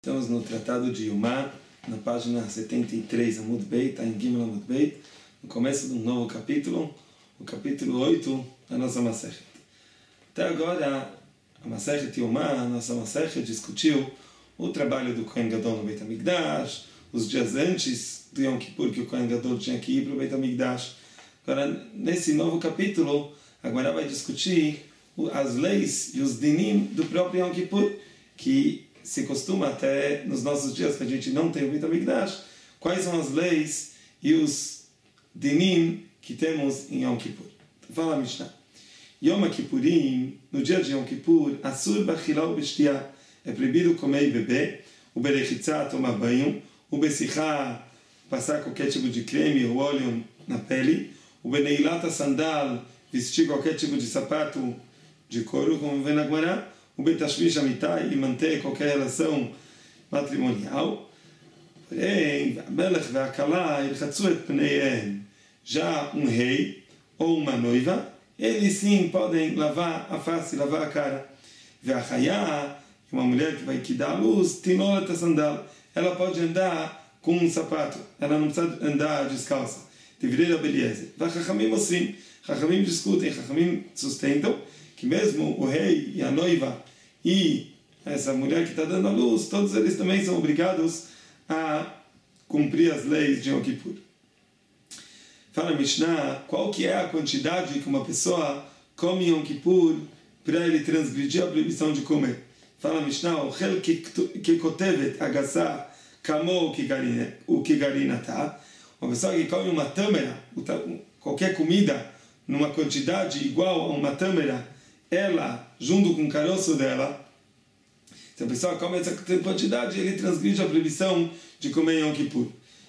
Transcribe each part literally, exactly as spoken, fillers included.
Estamos no Tratado de Yumá, na página setenta e três, Amud Beit, está em Gimel Amud Beit, no começo de um novo capítulo, o capítulo oito da nossa Masechet. Até agora, a Masechet Yumá, a nossa Masechet, discutiu o trabalho do Kohen Gadol no Beit HaMikdash, os dias antes do Yom Kippur, que o Kohen Gadol tinha que ir para o Beit HaMikdash. Agora, nesse novo capítulo, agora vai discutir as leis e os dinim do próprio Yom Kippur, que se costuma até nos nossos dias que a gente não tem o Beit HaMikdash, quais são as leis e os dinim que temos em Yom Kippur. Fala a Mishnah. Yom Kippurim, no dia de Yom Kippur, Asur b'achila u'b'shtiá, é proibido comer e beber, o berechitzá, tomar banho, o besichá, passar qualquer tipo de creme ou óleo na pele, o beneilat sandal, vestir qualquer tipo de sapato de couro, como vem na Gemara, o betashmish amitai, e manter qualquer relação matrimonial. Porém, Melech ve'akalá ilchatzu et pneihem, já um rei ou uma noiva, eles sim podem lavar a face, lavar a cara. Ve'achayá, uma mulher que vai que dá a luz, tinolet a sandal, ela pode andar com um sapato, ela não precisa andar descalça. Deveria beleza. Ve'chachamim assim, chachamim discutem, chachamim sustentam que mesmo o rei e a noiva e essa mulher que está dando a luz, todos eles também são obrigados a cumprir as leis de Yom Kippur. Fala Mishnah, qual que é a quantidade que uma pessoa come em Yom Kippur para ele transgredir a proibição de comer? Fala Mishnah, o chel que kotevet agassá kamo o kigarinatá, uma pessoa que come uma tâmara, qualquer comida, numa quantidade igual a uma tâmara, ela, junto com o caroço dela, se a pessoa come essa quantidade, ele transgride a proibição de comer em Yom Kippur.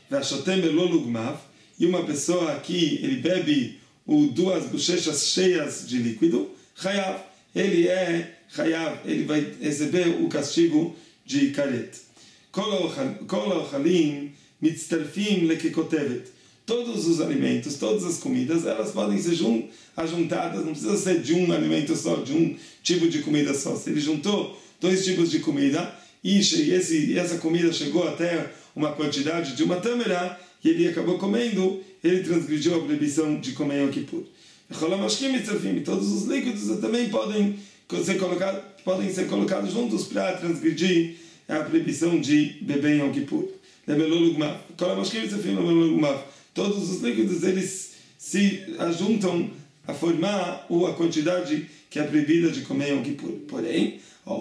E uma pessoa que ele bebe o, duas bochechas cheias de líquido, chayav, ele é chayav, ele vai receber o castigo de karet. Kol ha'ochalim mitztarfim lekikotevet. Todos os alimentos, todas as comidas, elas podem ser jun- ajuntadas, não precisa ser de um alimento só, de um tipo de comida só. Se ele juntou dois tipos de comida e esse, essa comida chegou até uma quantidade de uma tâmara e ele acabou comendo, ele transgrediu a proibição de comer Yom Kippur. Todos os líquidos também podem ser colocados, podem ser colocados juntos para transgredir a proibição de beber em Yom Kippur. Todos os líquidos, eles se ajuntam a formar a quantidade que é proibida de comer Yom Kippur. Porém,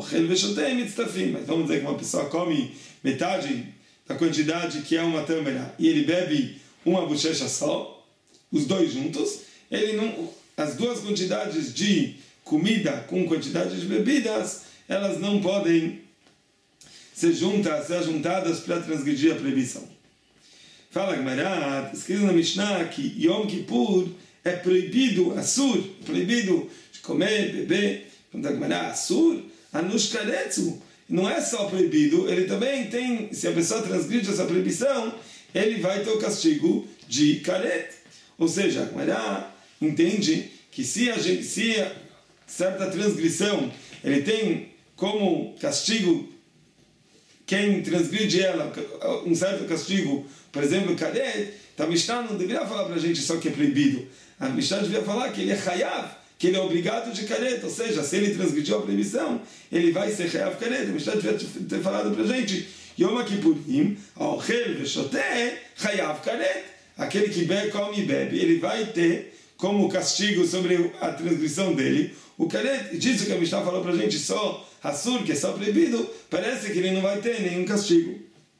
mas vamos dizer que uma pessoa come metade da quantidade que é uma tâmara e ele bebe uma bochecha só, os dois juntos, ele não, as duas quantidades de comida com quantidade de bebidas, elas não podem ser juntas, ser juntadas para transgredir a proibição. Fala Gemara, escrito na Mishnah que Yom Kippur é proibido, assur, proibido de comer, beber. Quando a Gemara, assur, anushkaretsu, não é só proibido, ele também tem, se a pessoa transgride essa proibição, ele vai ter o castigo de karet. Ou seja, a Gemara entende que se a gente, se a certa transgressão, ele tem como castigo quem transgride ela, um certo castigo, por exemplo, karet, então a Mishnah não deveria falar para a gente só que é proibido. A Mishnah deveria falar que ele é chayav, que ele é obrigado de karet, ou seja, se ele transgrediu a proibição, ele vai ser chayav karet. A Mishnah deveria ter falado para a gente, Yom Kippurim, aochel veshoteh, chayav karet, aquele que bebe, come e bebe, ele vai ter como castigo sobre a transgressão dele, o karet. E disso que a Mishnah falou para a gente, só Assur, que é só proibido, parece que ele não vai ter nenhum castigo.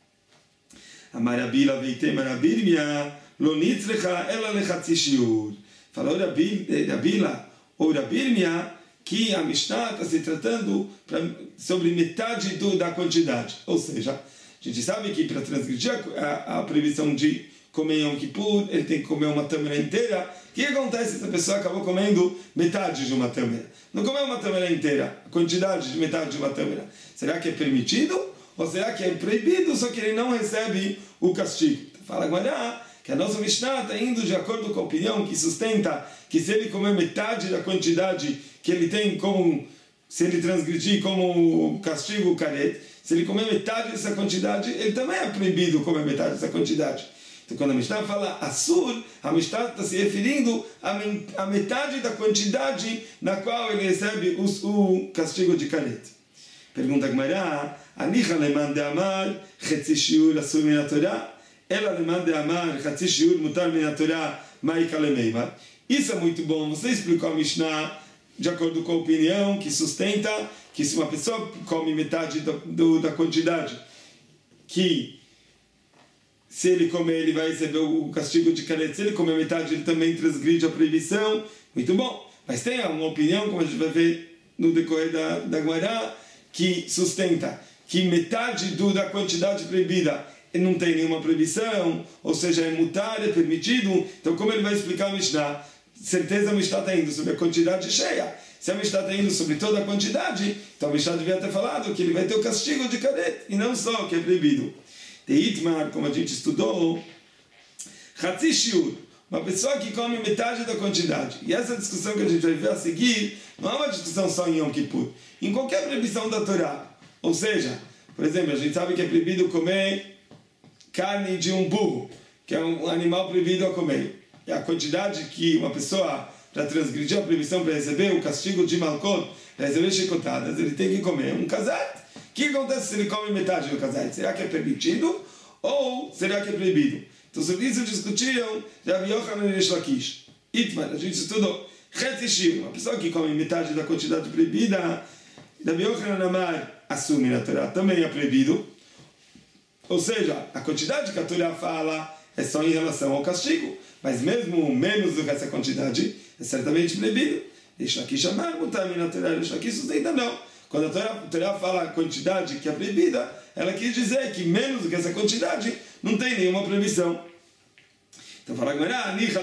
Amarabila veite marabirmia lonitzrecha ela lechatzi shiur. Falou Rabila ou Rabirmia que a Mishnah está se tratando pra, sobre metade do, da quantidade. Ou seja, a gente sabe que para transgredir a, a proibição de comer Yom Kippur, ele tem que comer uma tâmara inteira. O que acontece se a pessoa acabou comendo metade de uma tâmara? Não comeu uma tâmara inteira, a quantidade de metade de uma tâmara. Será que é permitido? Ou será que é proibido, só que ele não recebe o castigo? Fala agora que a nossa Mishnah está indo de acordo com a opinião que sustenta que se ele comer metade da quantidade que ele tem como, se ele transgredir como castigo karet, Se ele comer metade dessa quantidade, ele também é proibido comer metade dessa quantidade. Então, quando a Mishnah fala Assur, a Mishnah está se referindo à metade da quantidade na qual ele recebe o, o castigo de Karet. Pergunta a Gemara, Anicha leman de amar, chetzi shiur asur min haTorah, ela leman de amar, chetzi shiur mutar min haTorah, ma'ika lemeimar. Isso é muito bom. Você explicou a Mishnah de acordo com a opinião que sustenta que se uma pessoa come metade do, do, da quantidade, que se ele comer, ele vai receber o castigo de Karet. Se ele comer metade, ele também transgride a proibição. Muito bom. Mas tem uma opinião, como a gente vai ver no decorrer da, da Gemara, que sustenta que metade do, da quantidade proibida não tem nenhuma proibição, ou seja, é mutar, é permitido. Então, como ele vai explicar a Mishnah? Certeza a Mishnah está indo sobre a quantidade cheia. Se a Mishnah está indo sobre toda a quantidade, então a Mishnah devia ter falado que ele vai ter o castigo de Karet, e não só que é proibido. De Itmar, como a gente estudou, Hatzi Shiur, uma pessoa que come metade da quantidade. E essa discussão que a gente vai ver a seguir não é uma discussão só em Yom Kippur. Em qualquer proibição da Torá. Ou seja, por exemplo, a gente sabe que é proibido comer carne de um burro, que é um animal proibido a comer. E a quantidade que uma pessoa, para transgredir a proibição, para receber o castigo de Malkot, para receber chicotadas, ele tem que comer um casat. O que acontece se ele come metade do casat? Será que é permitido ou será que é proibido? Então, sobre isso discutiram Rabi Yochanan e Reish Lakish. Itmar, a gente estudou. Chetzi shiur, uma pessoa que come metade da quantidade proibida, Rabi Yochanan Amar, assume na Torá, também é proibido. Ou seja, a quantidade que a Torá fala é só em relação ao castigo, mas mesmo menos do que essa quantidade é certamente proibido. Reish Lakish Amar, mutar min haTorah, Reish Lakish sustenta não. Quando a Torá, a Torá fala a quantidade que é proibida, ela quis dizer que menos do que essa quantidade não tem nenhuma proibição. Então fala agora, de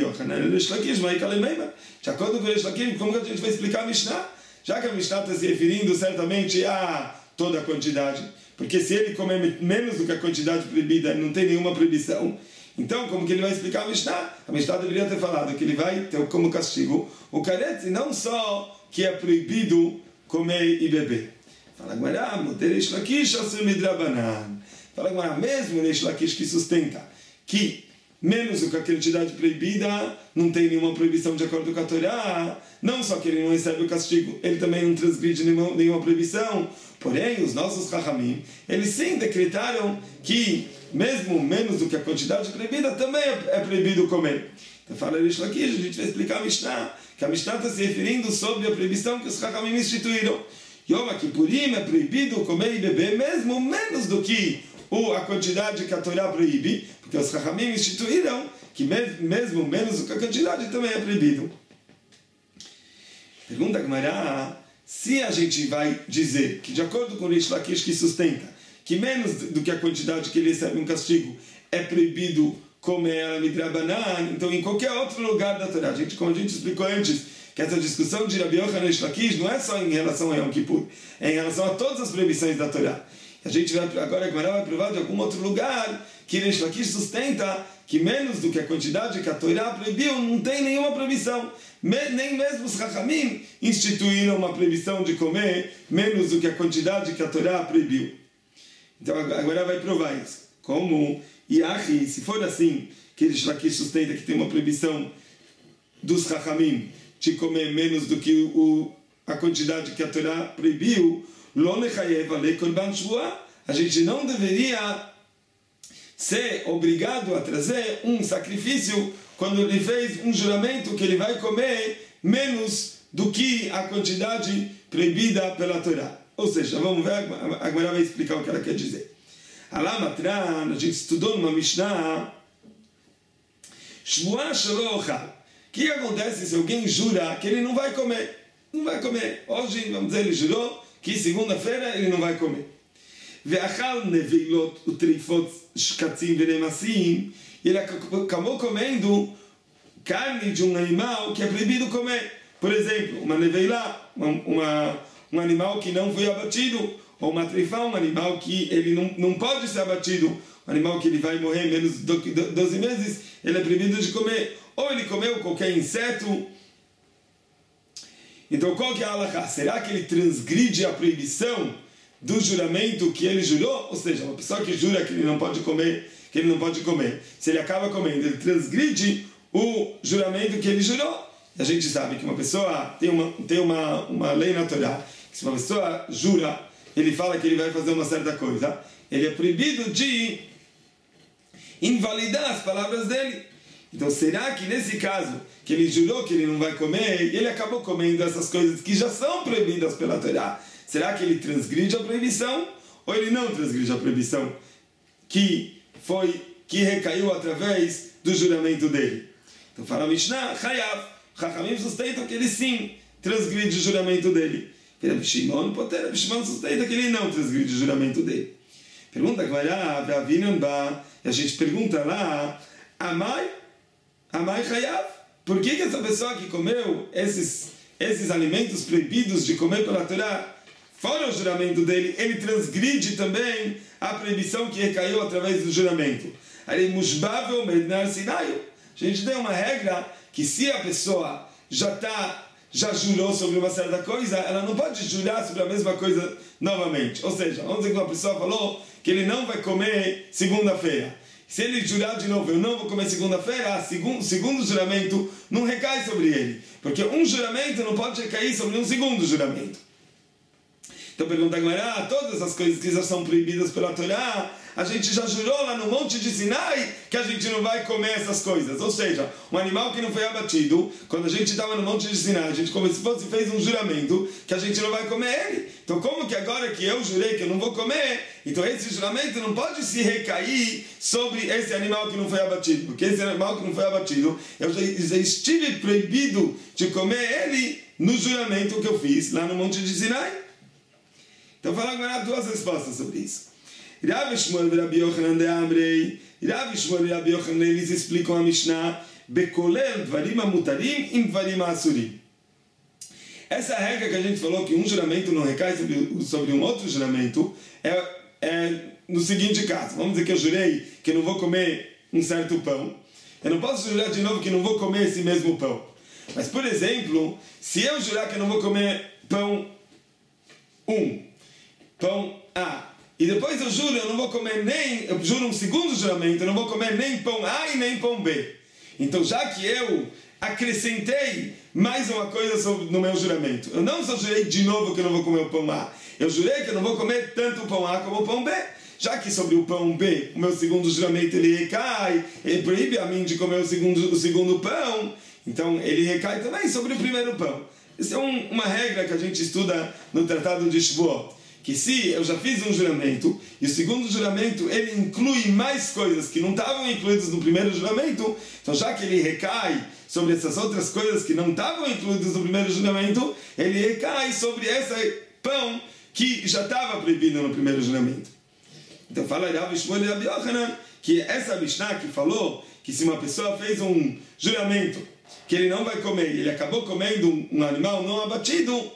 acordo com o Reish Lakish, como que a gente vai explicar a Mishnah? Já que a Mishnah está se referindo certamente a toda a quantidade, porque se ele comer menos do que a quantidade proibida, não tem nenhuma proibição. Então, como que ele vai explicar a Mishnah? A Mishnah deveria ter falado que ele vai ter como castigo o Karet, e não só que é proibido comer e beber. Fala agora, Reish Lakish asur midrabanan. Fala agora, mesmo Reish Lakish que sustenta que menos do que a quantidade proibida não tem nenhuma proibição de acordo com a Torá, não só que ele não recebe o castigo, ele também não transgride nenhuma, nenhuma proibição. Porém, os nossos Chachamim, eles sim decretaram que mesmo menos do que a quantidade proibida também é, é proibido comer. Então fala Reish Lakish, a gente vai explicar a Mishnah, que a Mishnah está se referindo sobre a proibição que os Chachamim instituíram. Yom Kippurim é proibido comer e beber mesmo menos do que o, a quantidade que a Torá proíbe, porque os Chachamim instituíram que mesmo menos do que a quantidade também é proibido. Pergunta a Gemara, se a gente vai dizer que de acordo com o Reish Lakish que sustenta que menos do que a quantidade que ele recebe um castigo é proibido comer ela midrabanan, então em qualquer outro lugar da Torá, a gente, como a gente explicou antes, que essa discussão de Rabi Yochanan e Reish Lakish não é só em relação a Yom Kippur, é em relação a todas as proibições da Torá. A gente vai, agora a Gemara vai provar de algum outro lugar que Reish Lakish sustenta que menos do que a quantidade que a Torá proibiu, não tem nenhuma proibição. Me, nem mesmo os Chachamim instituíram uma proibição de comer menos do que a quantidade que a Torá proibiu. Então agora vai provar isso. Como Iachi, se for assim, que Reish Lakish sustenta que tem uma proibição dos Chachamim de comer menos do que o, a quantidade que a Torá proibiu, a gente não deveria ser obrigado a trazer um sacrifício quando ele fez um juramento que ele vai comer menos do que a quantidade proibida pela Torá. Ou seja, vamos ver, a Gemara vai explicar o que ela quer dizer. Alamatran, a gente estudou numa Mishnah, Shvuah shelo ochal. O que acontece se alguém jura que ele não vai comer? Não vai comer. Hoje, vamos dizer, ele jurou que segunda-feira ele não vai comer. Ve'achal neveilot utrifot shkatzim ve'nemassim. Ele acabou comendo carne de um animal que é proibido comer. Por exemplo, uma neveilá, uma, uma, um animal que não foi abatido, ou uma trifá, um animal que ele não, não pode ser abatido, um animal que ele vai morrer menos de doze meses, ele é proibido de comer. Ou ele comeu qualquer inseto. Então qual que é a halakha? Será que ele transgride a proibição do juramento que ele jurou, ou seja, uma pessoa que jura que ele não pode comer, que ele não pode comer, se ele acaba comendo, ele transgride o juramento que ele jurou. A gente sabe que uma pessoa tem uma, tem uma, uma lei natural, que se uma pessoa jura, ele fala que ele vai fazer uma certa coisa, ele é proibido de invalidar as palavras dele. Então será que nesse caso, que ele jurou que ele não vai comer, e ele acabou comendo essas coisas que já são proibidas pela Torá, será que ele transgride a proibição? Ou ele não transgride a proibição que foi, que recaiu através do juramento dele? Então fala a Mishnah, Chayav. Chachamim sustentam que ele sim transgride o juramento dele. Rabi Shimon, Rabi Shimon sustenta que ele não transgride o juramento dele. Pergunta agora, e a gente pergunta lá, Amai, Amai Chayav, por que que essa pessoa que comeu esses, esses alimentos proibidos de comer pela Torá, fora o juramento dele, ele transgride também a proibição que recaiu através do juramento? Aí, Mushbavel Mednar Sinayu. A gente tem uma regra que se a pessoa já tá, já jurou sobre uma certa coisa, ela não pode jurar sobre a mesma coisa novamente. Ou seja, vamos dizer que uma pessoa falou que ele não vai comer segunda-feira. Se ele jurar de novo, eu não vou comer segunda-feira, o segundo juramento não recai sobre ele. Porque um juramento não pode recair sobre um segundo juramento. Então pergunta agora, ah, todas as coisas que já são proibidas pela Torá, a gente já jurou lá no Monte de Sinai que a gente não vai comer essas coisas. Ou seja, um animal que não foi abatido, quando a gente estava no Monte de Sinai, a gente como se fosse fez um juramento que a gente não vai comer ele. Então como que agora que eu jurei que eu não vou comer, então esse juramento não pode se recair sobre esse animal que não foi abatido. Porque esse animal que não foi abatido, eu já, já estive proibido de comer ele no juramento que eu fiz lá no Monte de Sinai. Então fala agora duas respostas sobre isso. Rav Shmuel e Rabi Yochanan de Amrei. Rav Shmuel e Rabi Yochanan, eles explicam a Mishnah Bekolel Dvarim Amutarim Im Dvarim Asurim. Essa regra que a gente falou que um juramento não recai sobre, sobre um outro juramento é, é no seguinte caso. Vamos dizer que eu jurei que eu não vou comer um certo pão. Eu não posso jurar de novo que não vou comer esse mesmo pão. Mas, por exemplo, se eu jurar que eu não vou comer pão um, pão A, e depois eu juro, eu não vou comer nem, eu juro um segundo juramento, eu não vou comer nem pão A e nem pão B. Então, já que eu acrescentei mais uma coisa sobre, no meu juramento, eu não só jurei de novo que eu não vou comer o pão A, eu jurei que eu não vou comer tanto o pão A como o pão B. Já que sobre o pão B, o meu segundo juramento ele recai, ele proíbe a mim de comer o segundo, o segundo pão, então ele recai também sobre o primeiro pão. Isso é um, uma regra que a gente estuda no Tratado de Shavuot, que se eu já fiz um juramento, e o segundo juramento ele inclui mais coisas que não estavam incluídas no primeiro juramento, então já que ele recai sobre essas outras coisas que não estavam incluídas no primeiro juramento, ele recai sobre esse pão que já estava proibido no primeiro juramento. Então fala Rav Shmuel e Rabi Yochanan que essa Mishnah que falou que se uma pessoa fez um juramento que ele não vai comer e ele acabou comendo um, um animal não abatido,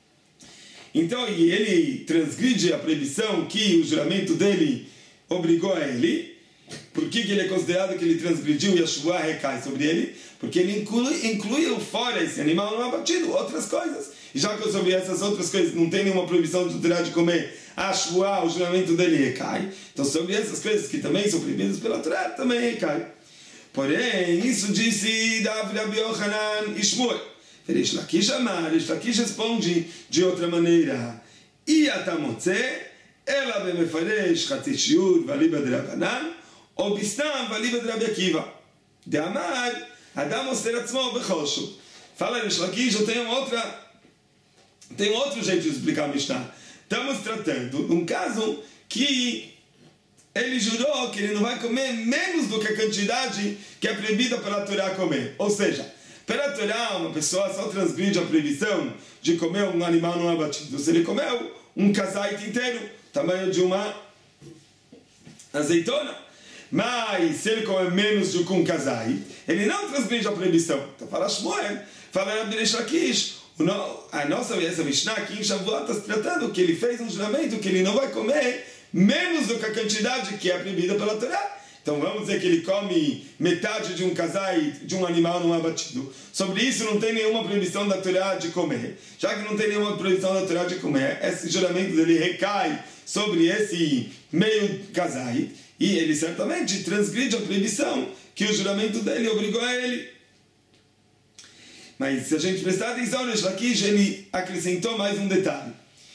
então e ele transgride a proibição que o juramento dele obrigou a ele, por que, que ele é considerado que ele transgrediu e a Shuvah recai sobre ele? Porque ele inclui, inclui fora esse animal não abatido outras coisas. E já que sobre essas outras coisas não tem nenhuma proibição de Torá de comer, a Shuvah, o juramento dele recai. Então sobre essas coisas que também são proibidas pela Torá, também recai. Porém, isso disse Rabi Yochanan e Shmuel. Reish Lakish amar, Reish Lakish responde de outra maneira. I atamotze, ela bemefaresh chatzi shiur valiba de Rabanan, ou bistam valiba de Rabi Akiva. De amar, Adam oster atzmo bechoshu. Fala Reish Lakish, eu tenho outra, tem outro jeito de explicar a Mishnah. Estamos tratando de um caso que ele jurou que ele não vai comer menos do que a quantidade que é proibida pela Torá comer. Ou seja, pela Torá, uma pessoa só transgride a proibição de comer um animal não abatido se ele comeu um casaite inteiro, tamanho de uma azeitona. Mas se ele comer menos do que um casaite, ele não transgride a proibição. Então fala Shmuel, fala Rabi Reish Lakish, a nossa essa Mishnah aqui em Shavuot está tratando que ele fez um juramento que ele não vai comer menos do que a quantidade que é proibida pela Torá. então vamos dizer que ele come metade de um casai, de um animal não abatido. Sobre isso não tem nenhuma proibição da Torá de comer. Já que não tem nenhuma proibição da Torá de comer, esse juramento dele recai sobre esse meio casai, e ele certamente transgride a proibição que o juramento dele obrigou a ele. Mas se a gente prestar atenção no Reish Lakish, ele acrescentou mais um detalhe.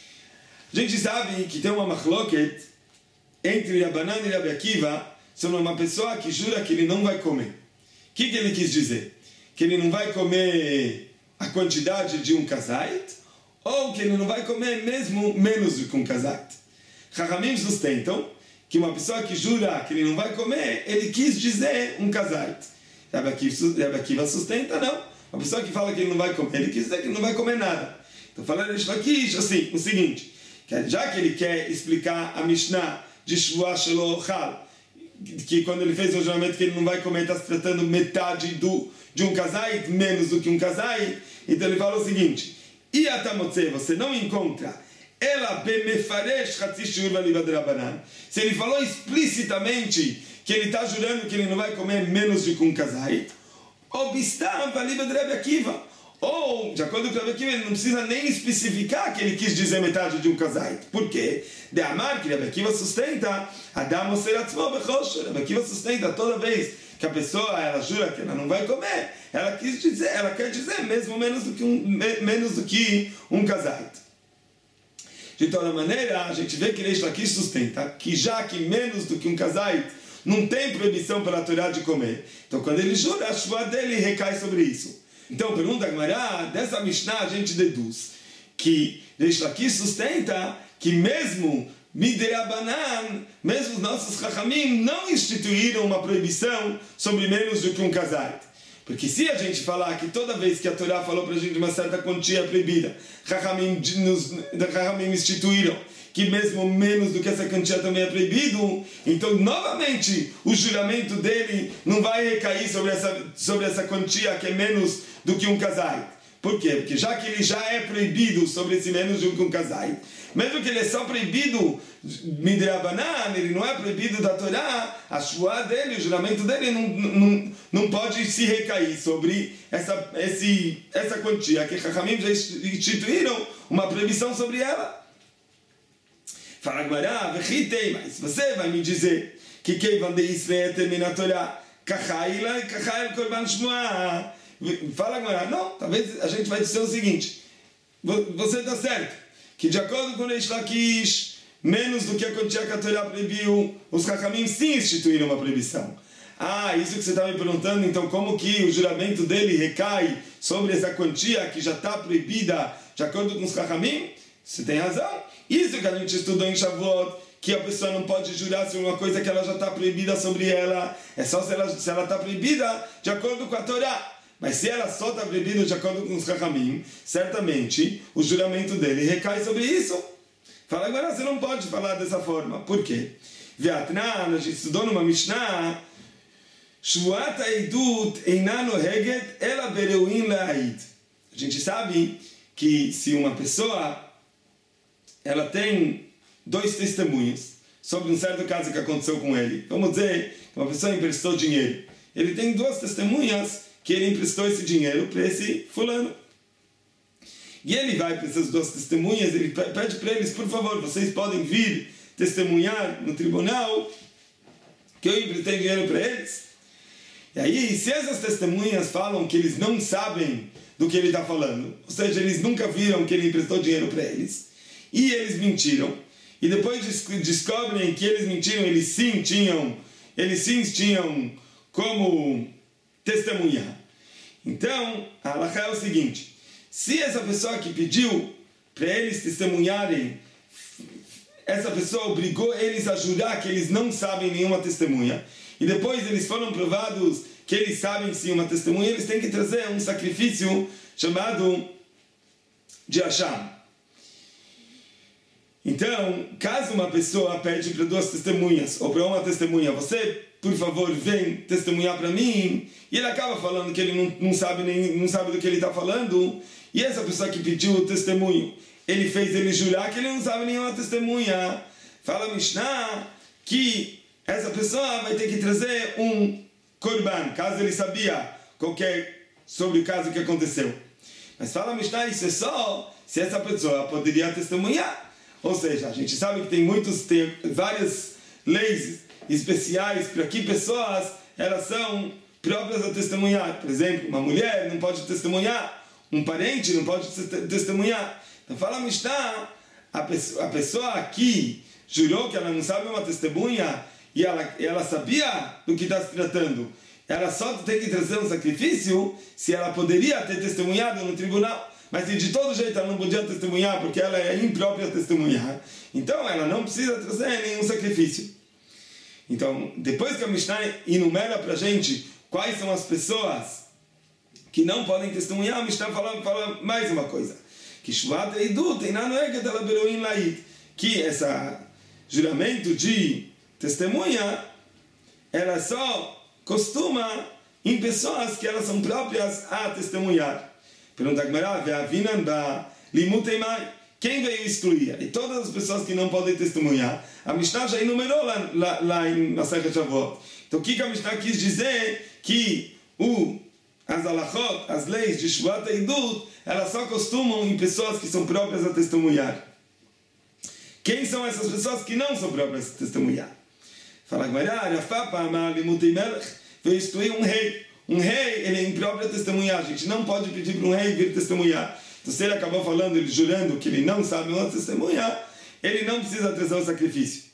A gente sabe que tem uma machloket entre Rabbanan e Rabbi Akiva sobre uma pessoa que jura que ele não vai comer. O que, que ele quis dizer? Que ele não vai comer a quantidade de um kazait, ou que ele não vai comer mesmo menos do que um kazait. Chachamim sustentam que uma pessoa que jura que ele não vai comer, ele quis dizer um kazait. Rabbi Akiva sustenta, não. Uma pessoa que fala que ele não vai comer, ele quis dizer que ele não vai comer nada. Então falando Reish Lakish assim, o seguinte, que já que ele quer explicar a Mishnah de Shvuah Shelo Ochal, que quando ele fez o juramento que ele não vai comer, está se tratando metade do, de um kazait, menos do que um kazait, então ele fala o seguinte, Iatamotze, você não encontra ela bemefaresh chatzi shiur v'aliva de Rabbanan. Se ele falou explicitamente que ele está jurando que ele não vai comer menos do que um kazait, ou bistam v'aliva de Rabbi Akiva, ou, de acordo com o Rabbi Akiva, ele não precisa nem especificar que ele quis dizer metade de um kazait. Por quê? De amar que Rabbi Akiva sustenta, Adam oser atzmo bechosher. Rabbi Akiva sustenta toda vez que a pessoa ela jura que ela não vai comer, ela quis dizer, ela quer dizer mesmo menos do que um, menos do que um kazait. De toda maneira, a gente vê que Reish Lakish sustenta que já que menos do que um kazait não tem proibição pela Torá de comer, então quando ele jura, a shvuah dele recai sobre isso. Então, pergunta a Gemara, dessa Mishnah a gente deduz que Reish Lakish sustenta que mesmo Midirabanan, mesmo os nossos Chachamim não instituíram uma proibição sobre menos do que um kazait. Porque se a gente falar que toda vez que a Torá falou para a gente uma certa quantia é proibida, Chachamim instituíram que mesmo menos do que essa quantia também é proibido, então novamente o juramento dele não vai recair sobre essa, sobre essa quantia que é menos do que um kazait. Por quê? Porque já que ele já é proibido sobre esse menos do que um kazait, mesmo que ele é só proibido midrabanan, ele não é proibido da Torá, a shvuah dele, o juramento dele não, não, não pode se recair sobre essa, esse, essa quantia que Chachamim já instituíram uma proibição sobre ela. Fala Gemara, vechitei, mas você vai me dizer que quem vande Israel termina a Torá, kachaila e kachail korban shmuah. Fala Gemara, não, talvez a gente vai dizer o seguinte, você está certo, que de acordo com o Reish Lakish, menos do que a quantia que a Torá proibiu, os Chachamim sim instituíram uma proibição. Ah, isso que você está me perguntando, então como que o juramento dele recai sobre essa quantia que já está proibida de acordo com os Chachamim? Você tem razão. Isso que a gente estudou em Shavuot, que a pessoa não pode jurar sobre uma coisa que ela já está proibida sobre ela, é só se ela se ela está proibida de acordo com a Torá. Mas se ela só está proibida de acordo com os Chachamim, certamente o juramento dele recai sobre isso. Fala agora, você não pode falar dessa forma. Por quê? Viatnan, a gente estudou numa Mishnah, Shvuat Eidut eina noheget ela bereuin la'id. A gente sabe que se uma pessoa ela tem dois testemunhos sobre um certo caso que aconteceu com ele. Vamos dizer que uma pessoa emprestou dinheiro. Ele tem duas testemunhas que ele emprestou esse dinheiro para esse fulano. E ele vai para essas duas testemunhas, ele pede para eles, por favor, vocês podem vir testemunhar no tribunal que eu emprestei dinheiro para eles. E aí, se essas testemunhas falam que eles não sabem do que ele está falando, ou seja, eles nunca viram que ele emprestou dinheiro para eles, e eles mentiram, e depois descobrem que eles mentiram, eles sim tinham, eles sim tinham como testemunhar. Então, a halakha é o seguinte, se essa pessoa que pediu para eles testemunharem, essa pessoa obrigou eles a jurar que eles não sabem nenhuma testemunha, e depois eles foram provados que eles sabem sim uma testemunha, eles têm que trazer um sacrifício chamado de Hashem. Então, caso uma pessoa pede para duas testemunhas, ou para uma testemunha, você, por favor, vem testemunhar para mim, e ele acaba falando que ele não, não, sabe, nem, não sabe do que ele está falando, e essa pessoa que pediu o testemunho, ele fez ele jurar que ele não sabe nenhuma testemunha. Fala Mishnah que essa pessoa vai ter que trazer um korban, caso ele sabia qualquer sobre o caso que aconteceu. Mas fala Mishnah, isso é só se essa pessoa poderia testemunhar. Ou seja, a gente sabe que tem muitos, tem várias leis especiais para que pessoas elas são próprias a testemunhar. Por exemplo, uma mulher não pode testemunhar, um parente não pode testemunhar. Então fala Mishnah, a pessoa, a pessoa aqui jurou que ela não sabe uma testemunha e ela, ela sabia do que está se tratando. Ela só tem que trazer um sacrifício se ela poderia ter testemunhado no tribunal. Mas se de todo jeito ela não podia testemunhar porque ela é imprópria a testemunhar, então ela não precisa trazer nenhum sacrifício. Então, depois que a Mishnah enumera para a gente quais são as pessoas que não podem testemunhar, a Mishnah fala, fala mais uma coisa. Que Shvat Eidut Einan Noeget Ela Beroim Laid. Que esse juramento de testemunha, ela só costuma em pessoas que elas são próprias a testemunhar. Pergunta a Gemara, quem veio excluir? E todas as pessoas que não podem testemunhar, a Mishnah já enumerou lá, lá, lá em Masechet Shavuot. Então o que a Mishnah quis dizer? Que o, as alachot, as leis de Shvat Eidut, elas só costumam em pessoas que são próprias a testemunhar. Quem são essas pessoas que não são próprias a testemunhar? Fala a Gemara, veio excluir um rei. Um rei, ele é impróprio a testemunhar. A gente não pode pedir para um rei vir testemunhar. Então, se ele acabou falando, ele jurando que ele não sabe uma testemunhar, ele não precisa trazer o sacrifício.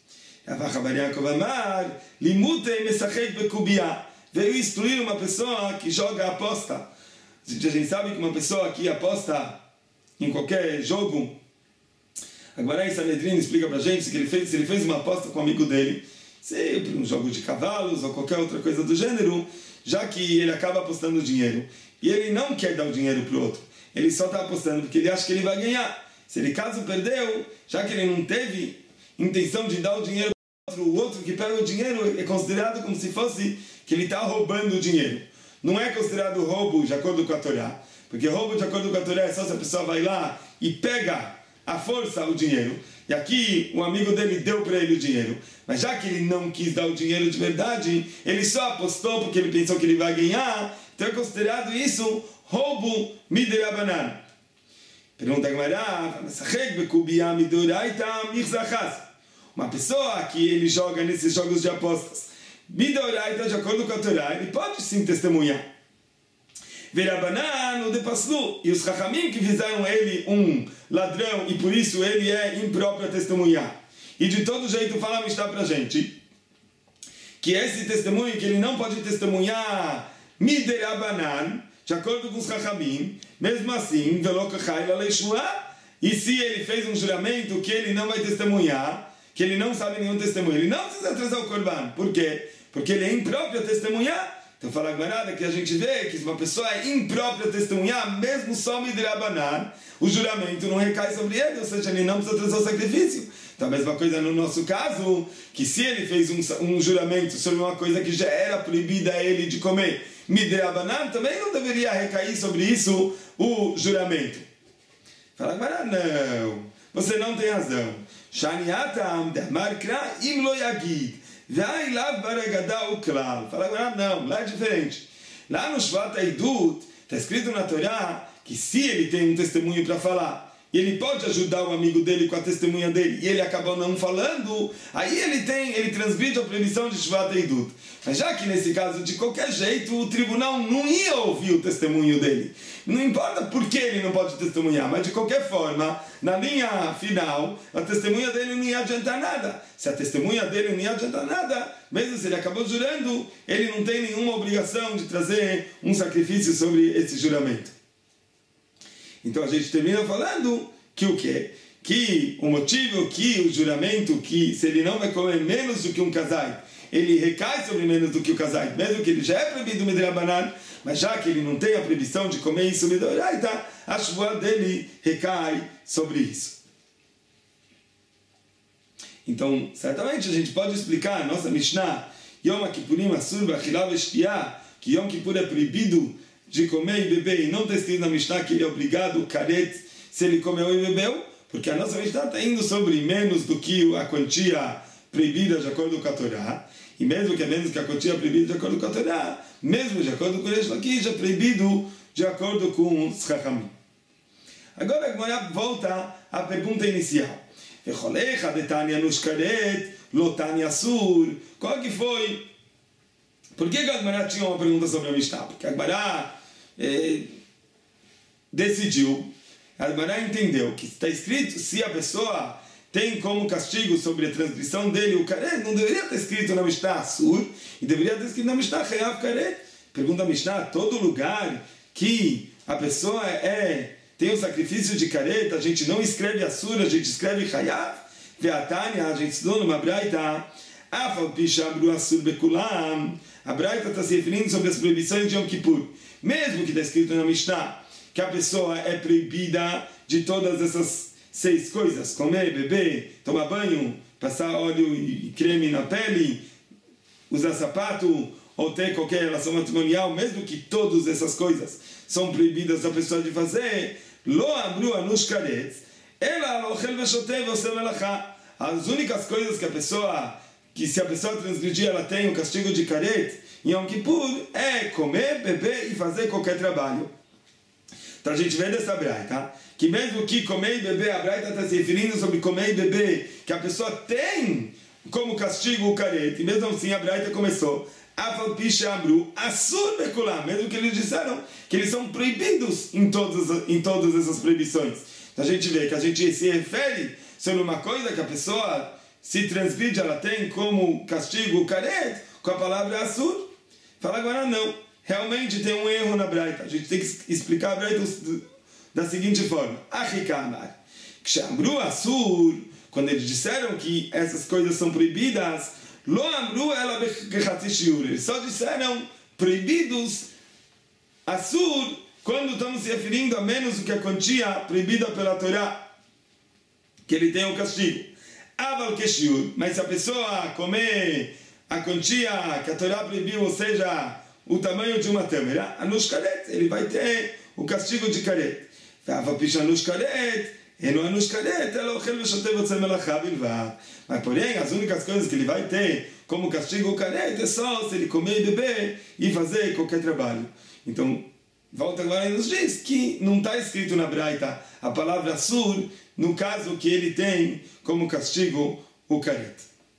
Veio instruir uma pessoa que joga aposta. A gente sabe que uma pessoa que aposta em qualquer jogo, agora em Sanedrin explica para a gente que ele fez, se ele fez uma aposta com um amigo dele, se um jogo de cavalos ou qualquer outra coisa do gênero, já que ele acaba apostando dinheiro e ele não quer dar o dinheiro para o outro, ele só está apostando porque ele acha que ele vai ganhar. Se ele caso perdeu, já que ele não teve intenção de dar o dinheiro para o outro, o outro que pega o dinheiro é considerado como se fosse que ele está roubando o dinheiro. Não é considerado roubo de acordo com a Torá, porque roubo de acordo com a Torá é só se a pessoa vai lá e pega à força o dinheiro. E aqui um amigo dele deu para ele o dinheiro, mas já que ele não quis dar o dinheiro de verdade, ele só apostou porque ele pensou que ele vai ganhar, então é considerado isso roubo midirabanan. Pergunta a Gemara, uma pessoa que ele joga nesses jogos de apostas midoraita, de acordo com a Torá, ele pode sim testemunhar. Verabanan o depaslu, e os Chachamim que fizeram ele um ladrão e por isso ele é impróprio a testemunhar. E de todo jeito fala a Mishnah pra gente que esse testemunho que ele não pode testemunhar miderabanan, de acordo com os Chachamim, mesmo assim, e se ele fez um juramento que ele não vai testemunhar, que ele não sabe nenhum testemunho, ele não precisa trazer o korban. Por quê? Porque ele é impróprio a testemunhar. Então fala a Gemara que a gente vê que se uma pessoa é imprópria a testemunhar, mesmo só midirabanan, o juramento não recai sobre ele, ou seja, ele não precisa trazer o sacrifício. Então a mesma coisa no nosso caso, que se ele fez um, um juramento sobre uma coisa que já era proibida a ele de comer, midirabanan, também não deveria recair sobre isso o juramento. Fala a Gemara, não, você não tem razão. Shaniatam damar kra im lo yagid. Vai lá para Gadá o claro. Fala agora, não, lá é diferente. Lá no Shvat Eidut, está escrito na Torá que se ele tem um testemunho para falar, e ele pode ajudar o amigo dele com a testemunha dele, e ele acabou não falando, aí ele tem, ele transgride a proibição de Shvat Eidut. Mas já que nesse caso, de qualquer jeito, o tribunal não ia ouvir o testemunho dele. Não importa por que ele não pode testemunhar, mas de qualquer forma, na linha final, a testemunha dele não ia adiantar nada. Se a testemunha dele não ia adiantar nada, mesmo se ele acabou jurando, ele não tem nenhuma obrigação de trazer um sacrifício sobre esse juramento. Então a gente termina falando que o quê? Que o motivo que o juramento, que se ele não vai comer menos do que um casai, ele recai sobre menos do que o casai, mesmo que ele já é proibido midirabanan, mas já que ele não tem a proibição de comer isso midoraita, a shvuá dele recai sobre isso. Então, certamente a gente pode explicar a nossa Mishnah, Yom Kippurim asur b'achila v'shtiá, que Yom Kippur é proibido de comer e beber, e não está escrito na Mishnah que ele é obrigado, caret, se ele comeu e bebeu, porque a nossa Mishnah está indo sobre menos do que a quantia proibida de acordo com a Torá, e mesmo que é menos que a quantia proibida de acordo com a Torá, mesmo de acordo com o Reish Lakish, é proibido de acordo com os Chachamim. Agora a Gemara volta à pergunta inicial. Qual que foi? Por que a Gemara tinha uma pergunta sobre a Mishnah? Porque a Gemara eh, decidiu, a Gemara entendeu que está escrito, se a pessoa tem como castigo sobre a transgressão dele o karet, não deveria estar escrito na Mishnah Asur, e deveria estar escrito na Mishnah Chayav Karet. Pergunta a Mishnah, todo lugar que a pessoa é, tem o sacrifício de karet, a gente não escreve Asur, a gente escreve Chayav. Veatania, a gente estudou numa braita, Afal Pishabru Asur Bekulam, a braita está se referindo sobre as proibições de Yom Kippur. Mesmo que está escrito na Mishnah que a pessoa é proibida de todas essas seis coisas, comer, beber, tomar banho, passar óleo e creme na pele, usar sapato ou ter qualquer relação matrimonial, mesmo que todas essas coisas são proibidas da pessoa de fazer, lo amru anush karet, ela ochel veshotev osem melachá. As únicas coisas que a pessoa, que se a pessoa transgredir, ela tem o castigo de karet em Yom Kippur, é comer, beber e fazer qualquer trabalho. Então a gente vê dessa braita, tá? Que mesmo que comer e beber, a braita está se referindo sobre comer e beber, que a pessoa tem como castigo o karet, e mesmo assim a braita começou, Afal Pishabru Asur Bekulam, mesmo que eles disseram que eles são proibidos em todas, em todas essas proibições. Então a gente vê que a gente se refere sobre uma coisa que a pessoa se transgride, ela tem como castigo o karet, com a palavra Asur. Fala agora não, realmente tem um erro na braita, a gente tem que explicar a braita da seguinte forma: Achikamar, Kshamru Asur, quando eles disseram que essas coisas são proibidas, Lo Amru ela bechatzi shiur, eles só disseram proibidos Asur quando estamos se referindo a menos do que a quantia proibida pela Torá, que ele tem o castigo. Aval keshiur, mas se a pessoa comer a quantia que a Torá proibiu, ou seja, o tamanho de uma tâmara, anush karet, ele vai ter o castigo de karet. Mas porém, as únicas coisas que ele vai ter como castigo o karet é só se ele comer e beber e fazer qualquer trabalho. Então, volta agora e nos diz que não está escrito na braita a palavra sur, no caso que ele tem como castigo o karet.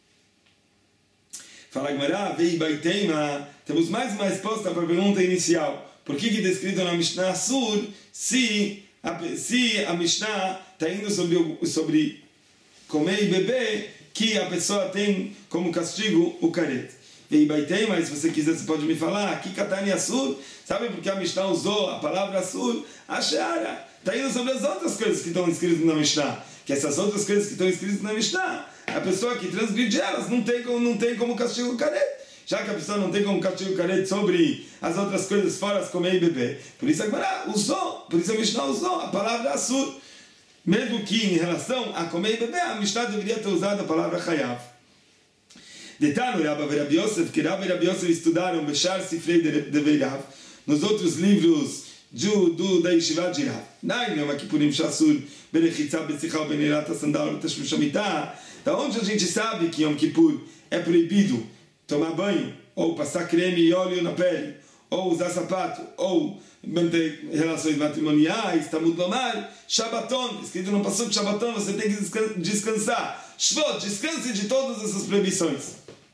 Fala Gemara, vei baiteima, temos mais uma resposta para a pergunta inicial. Por que que está escrito na Mishnah sur se a, se a Mishnah está indo sobre, sobre comer e beber, que a pessoa tem como castigo o karet? Vei baiteima, se você quiser você pode me falar, que katani asur, sabe por que a Mishnah usou a palavra asur? A sheara, está indo sobre as outras coisas que estão escritas na Mishnah, que essas outras coisas que estão escritas na Mishnah, a pessoa que transgride elas não tem como, não tem como castigo o karet. Já que a pessoa não tem como castigo o karet sobre as outras coisas fora comer e beber, por isso agora usou, por isso a Mishnah usou a palavra asur, mesmo que em relação a comer e beber, a Mishnah deveria ter usado a palavra chayav. Detalhe, Rabba e Rabi Yosef, que Rabba e Rabi Yosef estudaram Beshar Sifrei de Veirav, nos outros livros do, do, da Yeshiva de Rav. Nai, Yom Kippurim Shasur, Berechitza, Betzichal, Beneirata, Sandal, Betashim Shamitah. Da onde a gente sabe que Yom Kippur é proibido tomar banho, ou passar creme e óleo na pele, ou usar sapato, ou manter relações matrimoniais, Talmud Lomar, Shabbaton, escrito no Passuk Shabbaton, você tem que descansar. Shvot, descanse de todas essas proibições.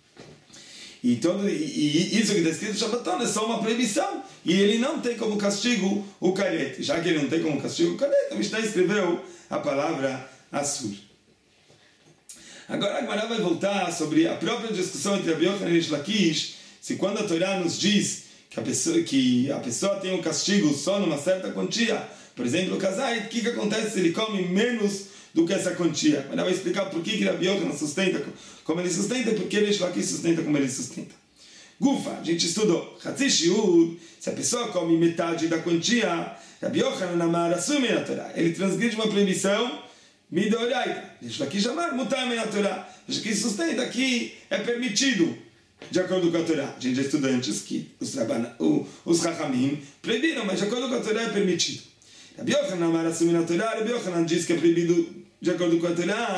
E, todo, e, e isso que está escrito no Shabbaton é só uma proibição, e ele não tem como castigo o karet. Já que ele não tem como castigo o karet, a Mishnah escreveu a palavra Asur. Agora a Gemara vai voltar sobre a própria discussão entre Rabi Yochanan e Reish Lakish, se quando a Torá nos diz que a pessoa, que a pessoa tem um castigo só numa certa quantia, por exemplo, o kazait, o que, que acontece se ele come menos do que essa quantia? A Gemara vai explicar por que, que Rabi Yochanan sustenta como ele sustenta e por que Reish Lakish sustenta como ele sustenta. Gufa, a gente estudou, Hatzi Shiur, se a pessoa come metade da quantia, Rabi Yochanan amar assume a Torá, ele transgride uma proibição Midoraita, Reish Lakish amar mutar min a Torá. Reish Lakish sustenta que é permitido de acordo com a Torá. A gente é estudantes que os Rabana, os Chachamim proibiram, mas de acordo com a Torá é permitido. Rabi Yochanan amar assume a Torá, Rabi Yochanan diz que é proibido de acordo com a Torá,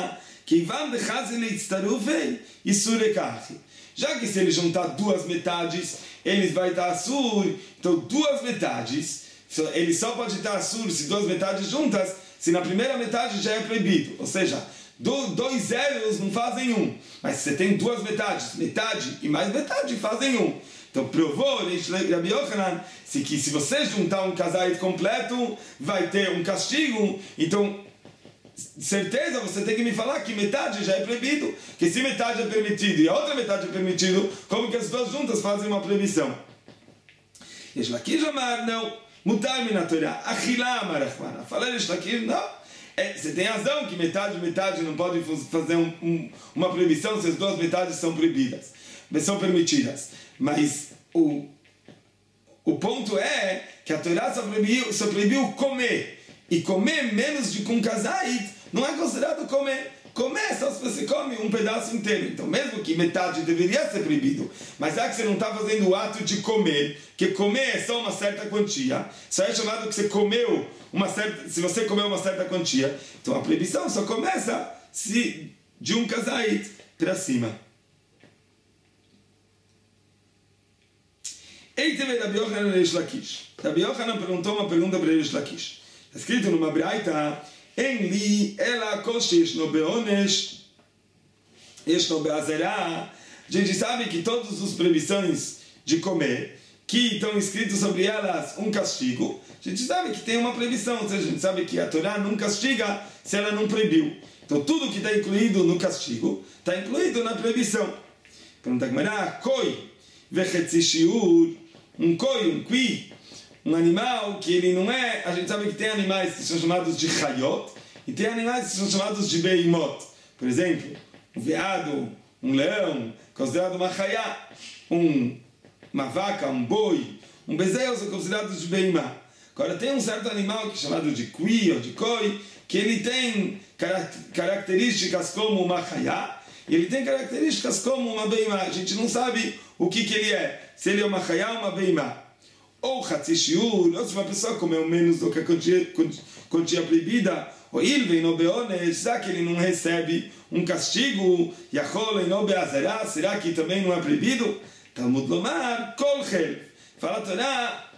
Já que se ele juntar duas metades, eles vai estar assur. Então, duas metades, ele só pode estar assur se duas metades juntas, se na primeira metade já é proibido. Ou seja, dois zeros não fazem um. Mas se você tem duas metades, metade e mais metade fazem um. Então, provou Rabi Yochanan que se você juntar um casait completo, vai ter um castigo. Então, certeza, você tem que me falar que metade já é proibido. Que se metade é permitido e a outra metade é permitido, como que as duas juntas fazem uma proibição? Yesh Lakish amar, não. Mutar min haTorah. Achilá amar Rachmana. Falei Yesh Lakish, não. É, você tem razão que metade e metade não pode fazer um, um, uma proibição se as duas metades são proibidas, são permitidas. Mas o, o ponto é que a Torá só proibiu, só proibiu comer. E comer menos de um casait não é considerado comer. Comer é só se você come um pedaço inteiro. Então, mesmo que metade deveria ser proibido, mas já que você não está fazendo o ato de comer, que comer é só uma certa quantia, só é chamado que você comeu uma certa, se você comeu uma certa quantia, então a proibição só começa se de um casait para cima. Eita, Rabi Yochanan Reish Lakish. Rabi Yochanan perguntou uma pergunta para Reish Lakish. Está escrito numa braita: En li ela kosh yeshno beonesh yeshno beazerá. A gente sabe que todas as proibições de comer, que estão escritos sobre elas um castigo, a gente sabe que tem uma proibição. Ou seja, a gente sabe que a Torá não castiga se ela não proibiu. Então tudo que está incluído no castigo está incluído na proibição. Pergunta a Gemara: Koi vechetzi shiur. Um koi, um qui, um animal que ele não é... A gente sabe que tem animais que são chamados de chayot e tem animais que são chamados de beimot. Por exemplo, um veado, um leão, considerado uma chayá. Um, uma vaca, um boi, um bezerro são considerados de beimá. Agora tem um certo animal que é chamado de qui ou de koi, que ele tem características como uma chayá e ele tem características como uma beimá. A gente não sabe o que, que ele é. Se ele é uma chayá ou uma beimá. Ou chatzi shiur, ou se uma pessoa comeu menos do que a quantia, quantia proibida, ou ilvei no beones, será que ele não recebe um castigo? Yachol no beazerá, será que também não é proibido? Talmud lomar, kol chel. Fala a Torá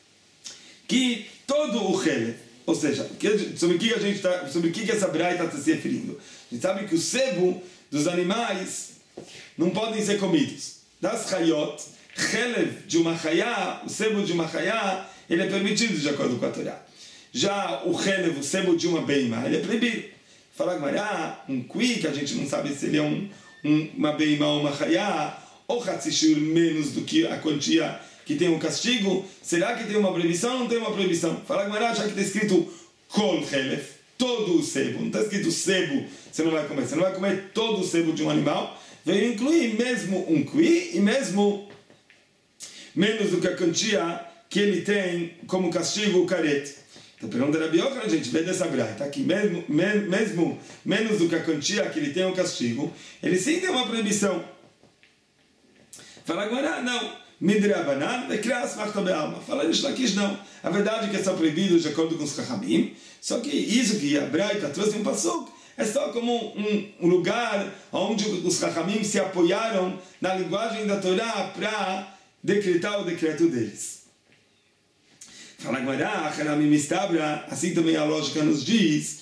que todo o chel, ou seja, sobre o que a gente está, sobre o que essa braita está se referindo? A gente sabe que o sebo dos animais não podem ser comidos. Das chayot, chelev de uma chayá, o sebo de uma chayá, ele é permitido de acordo com a Torá. Já o chelev, o sebo de uma beima, ele é proibido. Fala Gemara, um qui, que a gente não sabe se ele é um, um, uma beima ou uma chayá, ou hatzishur menos do que a quantia que tem um castigo, será que tem uma proibição ou não tem uma proibição? Fala Gemara, já que está escrito kol chelev, todo o sebo, não está escrito sebo, você não vai comer, você não vai comer todo o sebo de um animal, veio incluir mesmo um qui e mesmo menos do que a quantia que ele tem como castigo o carete. Então, pergunta da Rabi Yochanan, a gente vê dessa braita que mesmo, me, mesmo menos do que a quantia que ele tem o castigo, ele sim tem uma proibição. Fala agora, não. Midrabanan, vekras machta be'alma. Fala Reish Lakish, não. A verdade é que é só proibido de acordo com os Chachamim, só que isso que a braita trouxe um pasuk é só como um, um lugar onde os Chachamim se apoiaram na linguagem da Torá para decretar o decreto deles. Fala agora, assim também a lógica nos diz,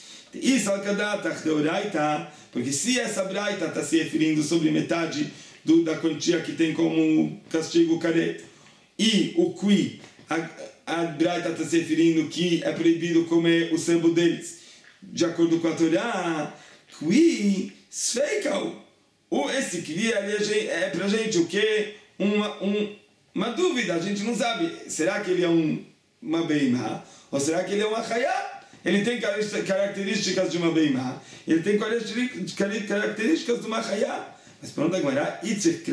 porque se essa braita está se referindo sobre metade do, da quantia que tem como castigo o caret, e o qui, a, a braita está se referindo que é proibido comer o sebo deles, de acordo com a Torá, qui, sveikal, esse qui é, é para a gente o que? Uma, um, uma dúvida, a gente não sabe, será que ele é um uma beimá, ou será que ele é uma chayá? Ele tem características de uma beimá, ele tem características de uma chayá. Mas pergunta agora,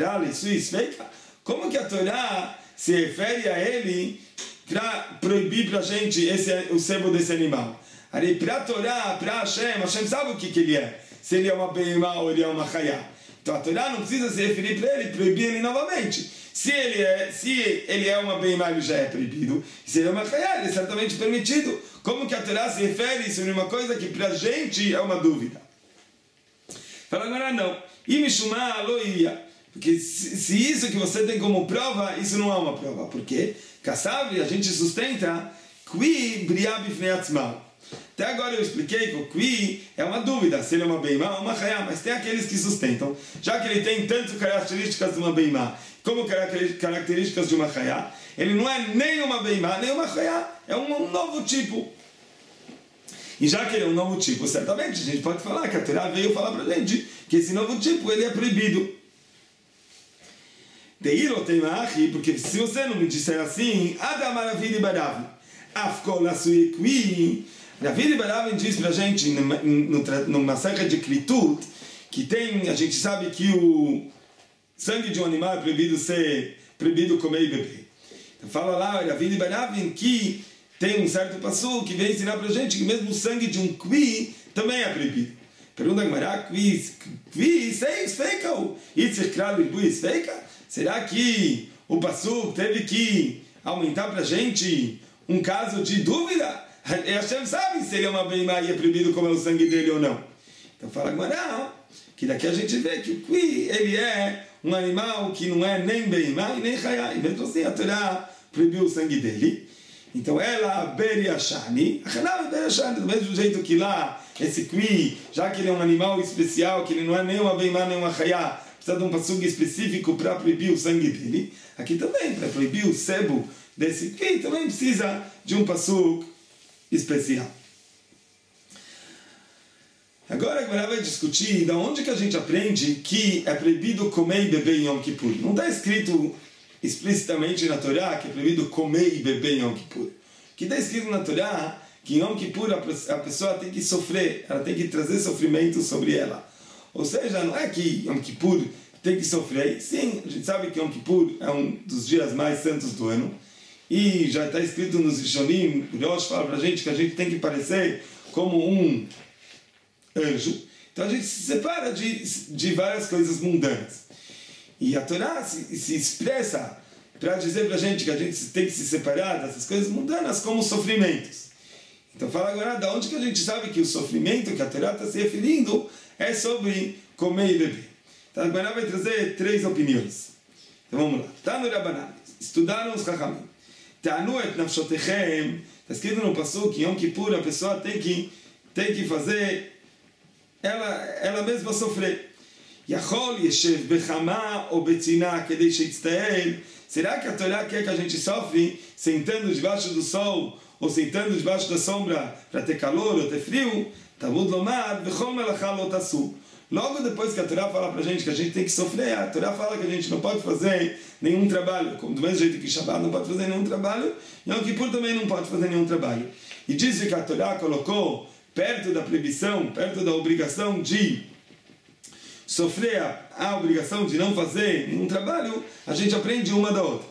como que a Torá se refere a ele para proibir para a gente esse, o sebo desse animal? Aí para a Torá, para Hashem, Hashem sabe o que, que ele é, se ele é uma beimá ou ele é uma chayá. Então a Torá não precisa se referir para ele e proibir ele novamente. Se ele é, se ele é uma beimá, ele já é proibido. Se ele é uma chayá, ele é certamente permitido. Como que a Torá se refere sobre uma coisa que para a gente é uma dúvida? Fala agora não. E me chamar loia. Porque se, se isso que você tem como prova, isso não é uma prova. Por quê? Kassav, a gente sustenta Qui briá bifnei atzmah. Até agora eu expliquei que o Qui é uma dúvida, se ele é uma beimá ou uma chayá, mas tem aqueles que sustentam. Já que ele tem tantas características de uma beimá como características de uma chayá, ele não é nem uma beimá, nem uma chayá, é um, um novo tipo. E já que ele é um novo tipo, certamente a gente pode falar que a Torá veio falar para a gente que esse novo tipo ele é proibido. Deilo tem machi, porque se você não me disser assim, Adamar Avidi Baravi, Afkol Asui Qui, Avidi Baravi diz para a gente no Masechet de Klitut que tem, a gente sabe que o sangue de um animal é proibido ser, proibido comer e beber. Então fala lá, Avidi Baravi, que tem um certo passo que vem ensinar para a gente que mesmo o sangue de um Qui também é proibido. Pergunta a Gemara, Qui, Qui, sei, feika, Itzir Kral Irbu, feika? Será que o Passuk teve que aumentar para a gente um caso de dúvida? E Hashem sabe se ele é uma beimá e é proibido comer o sangue dele ou não. Então fala agora que daqui a gente vê que o Qui, ele é um animal que não é nem beimá e nem chayá. E mesmo assim a Torá proibiu o sangue dele. Então ela, Beriashani, do mesmo jeito que lá, esse Qui, já que ele é um animal especial, que ele não é nem uma beimá nem uma chayá, precisa de um passugo específico para proibir o sangue dele. Aqui também, para proibir o sebo desse Qui, também precisa de um passugo especial. Agora a Gemara vai discutir de onde que a gente aprende que é proibido comer e beber em Yom Kippur. Não está escrito explicitamente na Torá que é proibido comer e beber em Yom Kippur. Que está escrito na Torá que em Yom Kippur a pessoa tem que sofrer, ela tem que trazer sofrimento sobre ela. Ou seja, não é que Yom Kippur tem que sofrer. Sim, a gente sabe que Yom Kippur é um dos dias mais santos do ano. E já está escrito nos Rishonim, o Rosh fala para a gente que a gente tem que parecer como um anjo. Então a gente se separa de, de várias coisas mundanas. E a Torá se, se expressa para dizer para a gente que a gente tem que se separar dessas coisas mundanas como sofrimentos. Então fala agora de onde que a gente sabe que o sofrimento que a Torá está se referindo é sobre comer e beber. Então a Gemara vai trazer três opiniões. Então vamos lá. Tanu Rabanan, estudaram os Chachamim. Tanu et nafshotechem, está escrito no Passuk que em Yom Kippur a pessoa tem que, tem que fazer ela, ela mesma sofrer. Yachol yeshev bechama ou betziná kedei sheitztael. Será que a Torá quer que a gente sofre sentando debaixo do sol ou sentando debaixo da sombra para ter calor ou ter frio? Talmud lomar bechol melachá lo tasu. Logo depois que a Torá fala para a gente que a gente tem que sofrer, a Torá fala que a gente não pode fazer nenhum trabalho. Como do mesmo jeito que Shabbat não pode fazer nenhum trabalho, Yom Kippur também não pode fazer nenhum trabalho. E diz que a Torá colocou perto da proibição, perto da obrigação de sofrer a, a obrigação de não fazer nenhum trabalho, a gente aprende uma da outra.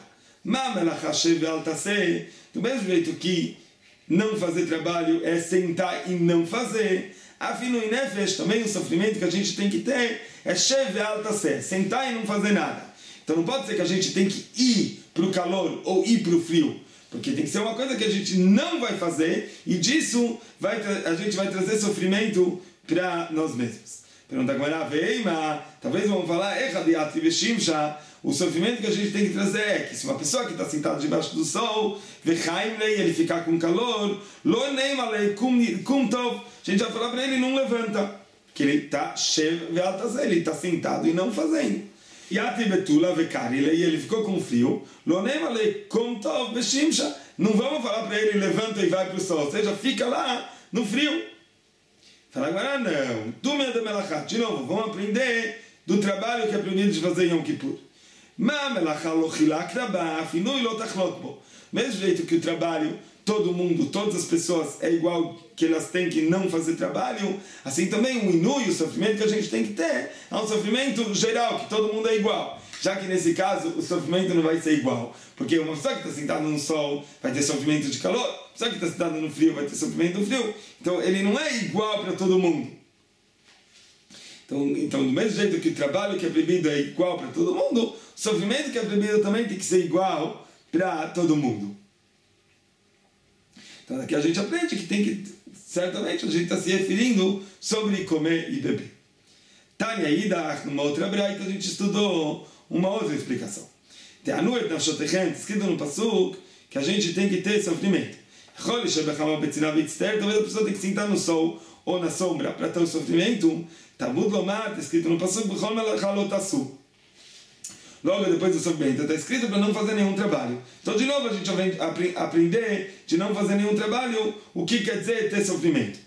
Do mesmo jeito que não fazer trabalho é sentar e não fazer, afino e nefesh, também o sofrimento que a gente tem que ter é shev altaseh, sentar e não fazer nada. Então não pode ser que a gente tem que ir para o calor ou ir para o frio, porque tem que ser uma coisa que a gente não vai fazer e disso vai, a gente vai trazer sofrimento para nós mesmos. Pergunta agora, Veima, talvez vamos falar, o sofrimento que a gente tem que trazer é que se uma pessoa que está sentada debaixo do sol, ele ficar com calor, a gente vai falar para ele, não levanta, que ele está ele está sentado e não fazendo. E ele ficou com frio, não vamos falar para ele, levanta e vai para o sol, ou seja, fica lá no frio. Fala agora não, tu me da melachat, de novo, vamos aprender do trabalho que é proibido de fazer em Yom Kippur. Mesmo jeito que o trabalho, todo mundo, todas as pessoas é igual que elas têm que não fazer trabalho, assim também o inui, o sofrimento que a gente tem que ter, é um sofrimento geral, que todo mundo é igual. Já que nesse caso o sofrimento não vai ser igual, porque uma pessoa que está sentada no sol vai ter sofrimento de calor, uma pessoa que está sentada no frio vai ter sofrimento do frio, então ele não é igual para todo mundo. Então, então, do mesmo jeito que o trabalho que é proibido é igual para todo mundo, o sofrimento que é proibido também tem que ser igual para todo mundo. Então aqui a gente aprende que tem que, certamente, a gente está se referindo sobre comer e beber. Tânia Idach, numa outra braita, a gente estudou uma outra explicação. Te'anu nafshotechem, escrito no Pasuk, que a gente tem que ter sofrimento. Talvez a pessoa tem que sentar no sol ou na sombra para ter o sofrimento. Talmud Lomar, está escrito no Pasuk, logo depois do sofrimento, está escrito para não fazer nenhum trabalho. Então, de novo, a gente vai aprender de não fazer nenhum trabalho, o que quer dizer ter sofrimento.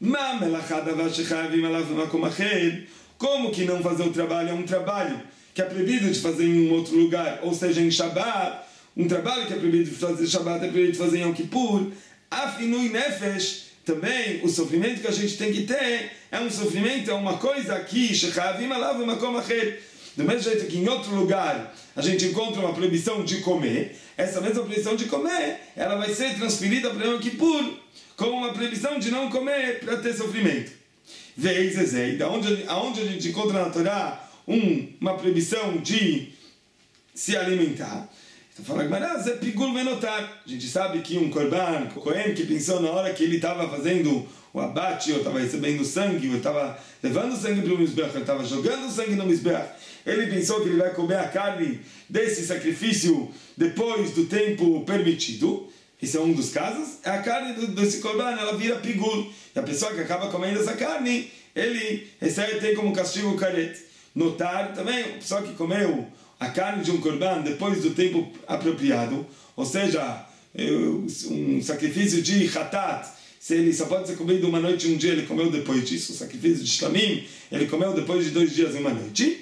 Como que não fazer o trabalho? É um trabalho que é proibido de fazer em um outro lugar, ou seja, em Shabbat. Um trabalho que é proibido de fazer em Shabbat, é proibido de fazer em Yom Kippur. Afinui Nefesh, também o sofrimento que a gente tem que ter é um sofrimento, é uma coisa aqui, Shechavim alav makom acher. Do mesmo jeito que em outro lugar a gente encontra uma proibição de comer, essa mesma proibição de comer, ela vai ser transferida para Yom Kippur como uma proibição de não comer para ter sofrimento. Veis, Ezei, da onde, aonde a gente encontra na Torá um, uma proibição de se alimentar. Então fala Gmará, Zé Pigul Venotar. A gente sabe que um Korban, o Kohen, que pensou na hora que ele estava fazendo o abate, ou estava recebendo sangue, ou estava levando sangue para o Mizbeach, ou estava jogando sangue no Mizbeach, ele pensou que ele vai comer a carne desse sacrifício depois do tempo permitido. Esse é um dos casos. A carne do, desse Korban, ela vira Pigul. E a pessoa que acaba comendo essa carne, ele recebe, tem como castigo o karet. Notar também, a pessoa que comeu a carne de um Korban depois do tempo apropriado, ou seja, um sacrifício de Hatat, se ele só pode ser comido uma noite e um dia, ele comeu depois disso. O sacrifício de Shlamim, ele comeu depois de dois dias e uma noite.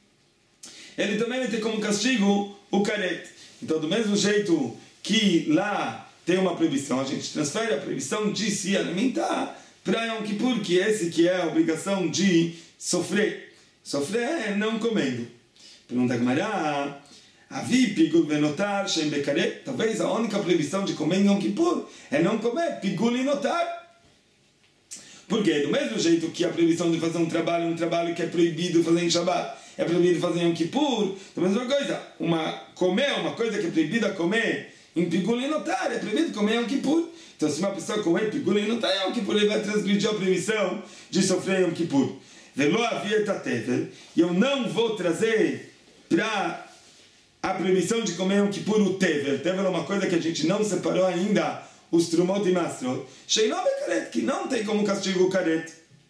Ele também vai ter como castigo o karet. Então, do mesmo jeito que lá tem uma proibição, a gente transfere a proibição de se alimentar para Yom Kippur, que esse que é a obrigação de sofrer. Sofrer é não comendo. Pergunta Gmará, Avi pigul venotar shem bekaret. Talvez a única proibição de comer em Yom Kippur é não comer pigul e notar. Porque do mesmo jeito que a proibição de fazer um trabalho, um trabalho que é proibido fazer em Shabbat, é proibido fazer em Yom Kippur, da mesma coisa, uma, comer uma coisa que é proibida comer em pigul e notar, é proibido comer em Yom Kippur. Então se uma pessoa comer pigul e notar em Yom Kippur, ele vai transgredir a proibição de sofrer em Yom Kippur. Velo havia tatevel, e eu não vou trazer para a proibição de comer Yom Kippur o tevel. Tevel é uma coisa que a gente não separou ainda, os trumot e mastrot, sheino bekaret, que não tem como castigo o karet.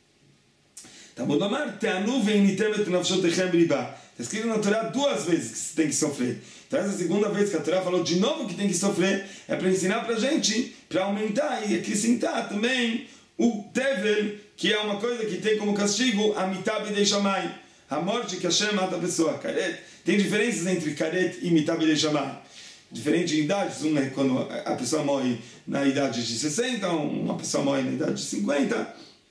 Talmud Lomar, te'anu ve'initemet nafshotechem riba. Está escrito na Torá duas vezes que você tem que sofrer. Então essa segunda vez que a Torá falou de novo que tem que sofrer, é para ensinar para a gente, para aumentar e acrescentar também o tevel, que é uma coisa que tem como castigo a mitab de Shammai, a morte que Hashem mata a pessoa. Karet. Tem diferenças entre karet e mitab de Shammai. Diferentes idades, uma é quando a pessoa morre na idade de sessenta, uma pessoa morre na idade de cinquenta,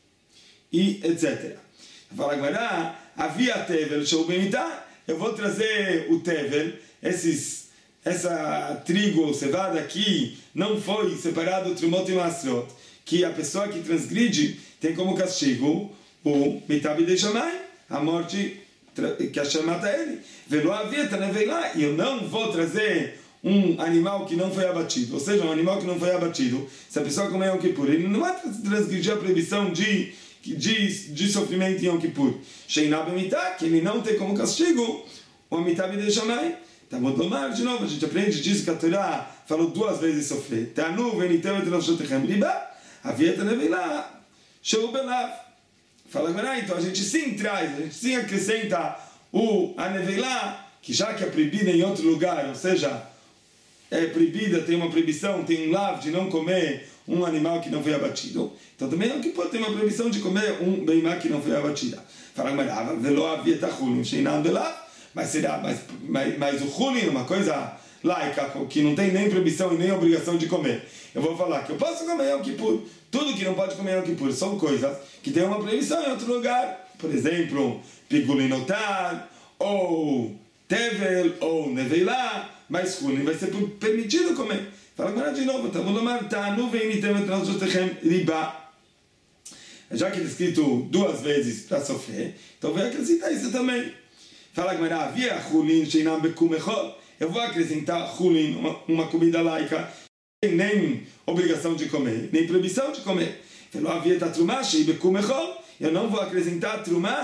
e etcétera. Fala agora, havia tevel, eu vou trazer o tevel, esses, essa trigo ou cevada que não foi separado do trumot e mastrot, que a pessoa que transgride tem como castigo o mitab de Shammai, a morte que Hashem mata ele. Velo havia taneveilá, e eu não vou trazer um animal que não foi abatido, ou seja, um animal que não foi abatido. Se a pessoa comer Yom Kippur, ele não vai transgredir a proibição de, de, de sofrimento em Yom Kippur. Sheinab mitá, que ele não tem como castigo o mitab de Shammai. Talmud Lomar, de novo, a gente aprende disso que a Torá falou duas vezes sofrer. Te'anu ve'initemet nafshotechem riba, havia taneveilá, sheu belav. Fala agora, então a gente sim traz, a gente sim acrescenta o aneveilá, que já que é proibida em outro lugar, ou seja, é proibida, tem uma proibição, tem um lav de não comer um animal que não foi abatido. Então também é o que pode ter uma proibição de comer um beimá que não foi abatida. Fala agora, velo havia tachulin, sheinam belav, mas será, mas, mas, mas o chulin, uma coisa laica, que não tem nem proibição e nem obrigação de comer. Eu vou falar que eu posso comer Yom Kippur. Tudo que não pode comer Yom Kippur são coisas que tem uma proibição em outro lugar. Por exemplo, pigulinotar, ou tevel, ou neveilá, mas chulin vai ser permitido comer. Fala agora de novo, Talmud Lomar, ta'anu ve'initemet nafshotechem riba. Já que está escrito duas vezes para sofrer, então vai acrescentar isso também. Fala agora, havia chulin sheinam bekumechol. Eu vou acrescentar chulin, uma, uma comida laica, sem nem obrigação de comer, nem proibição de comer. Eu não vou acrescentar trumá,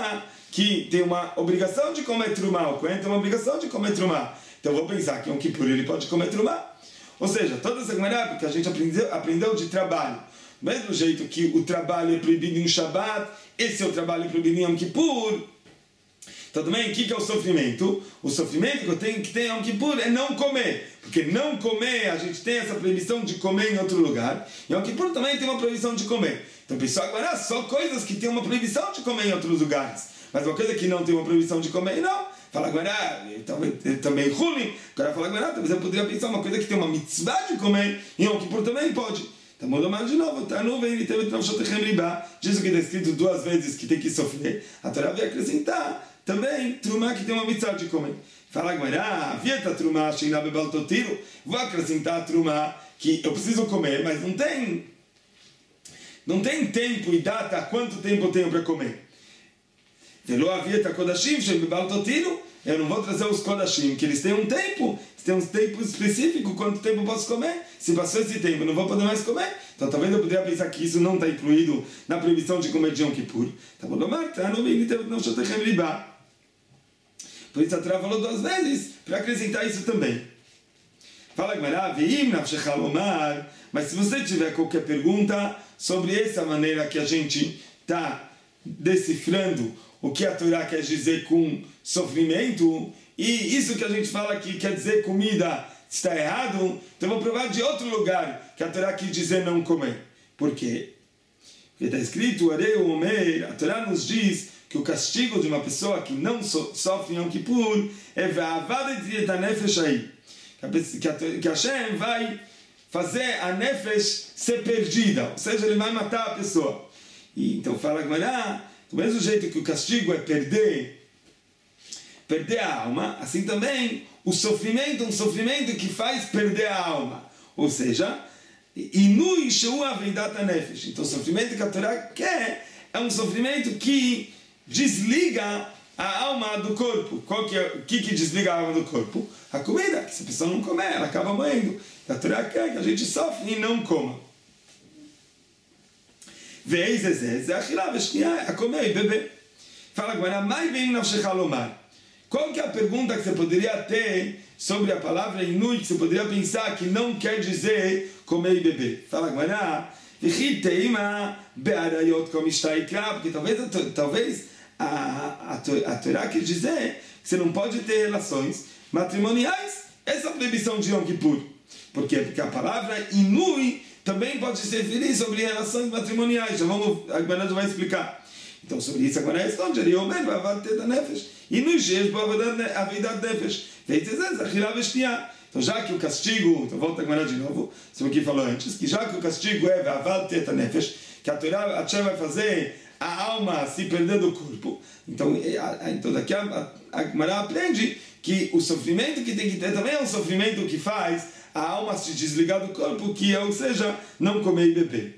que tem uma obrigação de comer trumá, o Cohen tem uma obrigação de comer trumá. Então eu vou pensar que Yom Kippur ele pode comer trumá. Ou seja, toda essa Gemara, porque a gente aprendeu, aprendeu de trabalho. Do mesmo jeito que o trabalho é proibido em Shabbat, esse é o trabalho proibido em Yom Kippur. Então também, o que é o sofrimento? O sofrimento que eu tenho que ter em Yom Kippur é não comer. Porque não comer, a gente tem essa proibição de comer em outro lugar. Em Yom Kippur também tem uma proibição de comer. Então, pessoal, agora só coisas que tem uma proibição de comer em outros lugares. Mas uma coisa que não tem uma proibição de comer, não. Fala agora, também ruim. Agora fala agora, talvez eu poderia pensar uma coisa que tem uma mitzvah de comer. Em Yom Kippur também pode. Então, muda mais de novo. Tá nuvem, ele teve de shotechem riba. Diz o que está escrito duas vezes que tem que sofrer. A Torá vai acrescentar também trumá que tem uma mitzvah de comer. Fala agora, vieta trumá, sheina bebaltotiro. Vou acrescentar trumá que eu preciso comer, mas não tem. Não tem tempo e data quanto tempo eu tenho para comer. Velo avieta kodashim sheina bebaltotiro. Eu não vou trazer os kodashim, que eles têm um tempo. Eles têm um tempo específico, quanto tempo eu posso comer. Se passou esse tempo, eu não vou poder mais comer. Então talvez eu poderia pensar que isso não está incluído na proibição de comer de Yom Kippur. Tá bom, Marta, não vem não shotechem riba. Por isso a Torá falou duas vezes, para acrescentar isso também. Fala Gemara, veim nafshecha lomar, mas se você tiver qualquer pergunta sobre essa maneira que a gente está decifrando o que a Torá quer dizer com sofrimento, e isso que a gente fala que quer dizer comida está errado, então eu vou provar de outro lugar que a Torá quer dizer não comer. Por quê? Porque está escrito, Areu Omer, a Torá nos diz que o castigo de uma pessoa que não so, sofre em Yom Kippur é que a Hashem vai fazer a nefesh ser perdida, ou seja, ele vai matar a pessoa. E, então fala Gemara, do mesmo jeito que o castigo é perder, perder a alma, assim também o sofrimento é um sofrimento que faz perder a alma. Ou seja, inui sheu avidat nefesh. Então o sofrimento que a Torá quer é um sofrimento que desliga a alma do corpo. Qual que é, o que, que desliga a alma do corpo? A comida, que se a pessoa não comer, ela acaba morrendo. A Torá quer que a gente sofre e não coma. Veis esse, a comer e beber. Fala agora, mais bem nafshecha lomar. Qual que é a pergunta que você poderia ter sobre a palavra inui, que você poderia pensar que não quer dizer comer e beber? Fala agora, porque talvez, talvez a, a, a Torá quer dizer que você não pode ter relações matrimoniais. Essa é a proibição de Yom Kippur. Por quê? Porque a palavra inui também pode se referir sobre relações matrimoniais. Já vamos, a Gemara já vai explicar. Então, sobre isso, agora responde, ele omer, vai ter da nefesh. E no jeito, a vida da nefesh. Então, já que o castigo, então volta a Gemara de novo, sobre o que falou antes, que já que o castigo é vaval teta nefesh, que a Torá, a Torá vai fazer a alma se perder do corpo. Então, então daqui a, a Gemara aprende que o sofrimento que tem que ter também é um sofrimento que faz a alma se desligar do corpo, que é, ou seja, não comer e beber.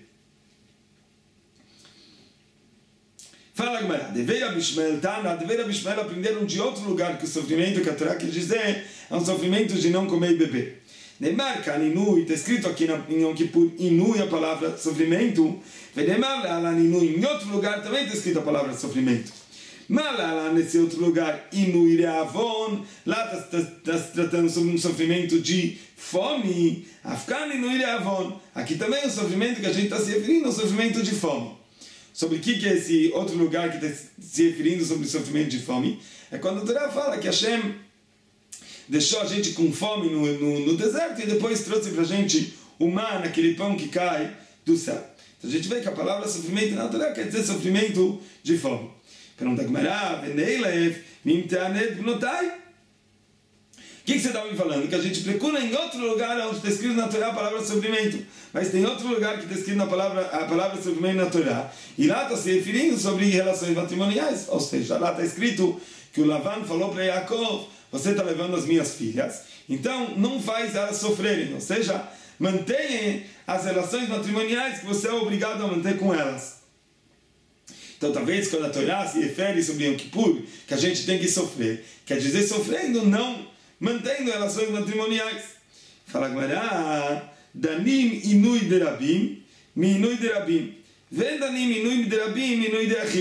Fala Gemara, deveria Bishmael Tana, deveria Bishmael aprenderam de outro lugar que o sofrimento que a Torá quer dizer é um sofrimento de não comer e beber. Neymar Inui, está escrito aqui em Yom Kippur, Inui a palavra sofrimento, em outro lugar também está escrito a palavra sofrimento. Mas lá nesse outro lugar, Inui Reavon, lá está se tratando sobre um sofrimento de fome, Afkan Inui Reavon, aqui também é um sofrimento que a gente está se referindo, um sofrimento de fome. Sobre o que é esse outro lugar que está se referindo sobre o sofrimento de fome? É quando a Torá fala que Hashem deixou a gente com fome no, no, no deserto e depois trouxe para a gente o maná, aquele pão que cai do céu. Então a gente vê que a palavra sofrimento na Torá quer dizer sofrimento de fome. Pergunta Gemara, Veneilev, Mimteanet Bnotai. O que, que você estava me falando? Que a gente procura em outro lugar onde está escrito na Torá a palavra sofrimento. Mas tem outro lugar que está escrito na palavra, a palavra sofrimento na Torá. E lá está se referindo sobre relações matrimoniais. Ou seja, lá está escrito que o Lavan falou para Yaakov, você está levando as minhas filhas, então não faz elas sofrerem. Ou seja, mantenha as relações matrimoniais que você é obrigado a manter com elas. Então talvez quando a Torá se refere sobre Yom Kippur, que a gente tem que sofrer, quer dizer sofrendo, não mantendo relações matrimoniais. Fala Gemara, Danim inui derabim, mi inui derabim. Vem danim inui derabim, inui derachit.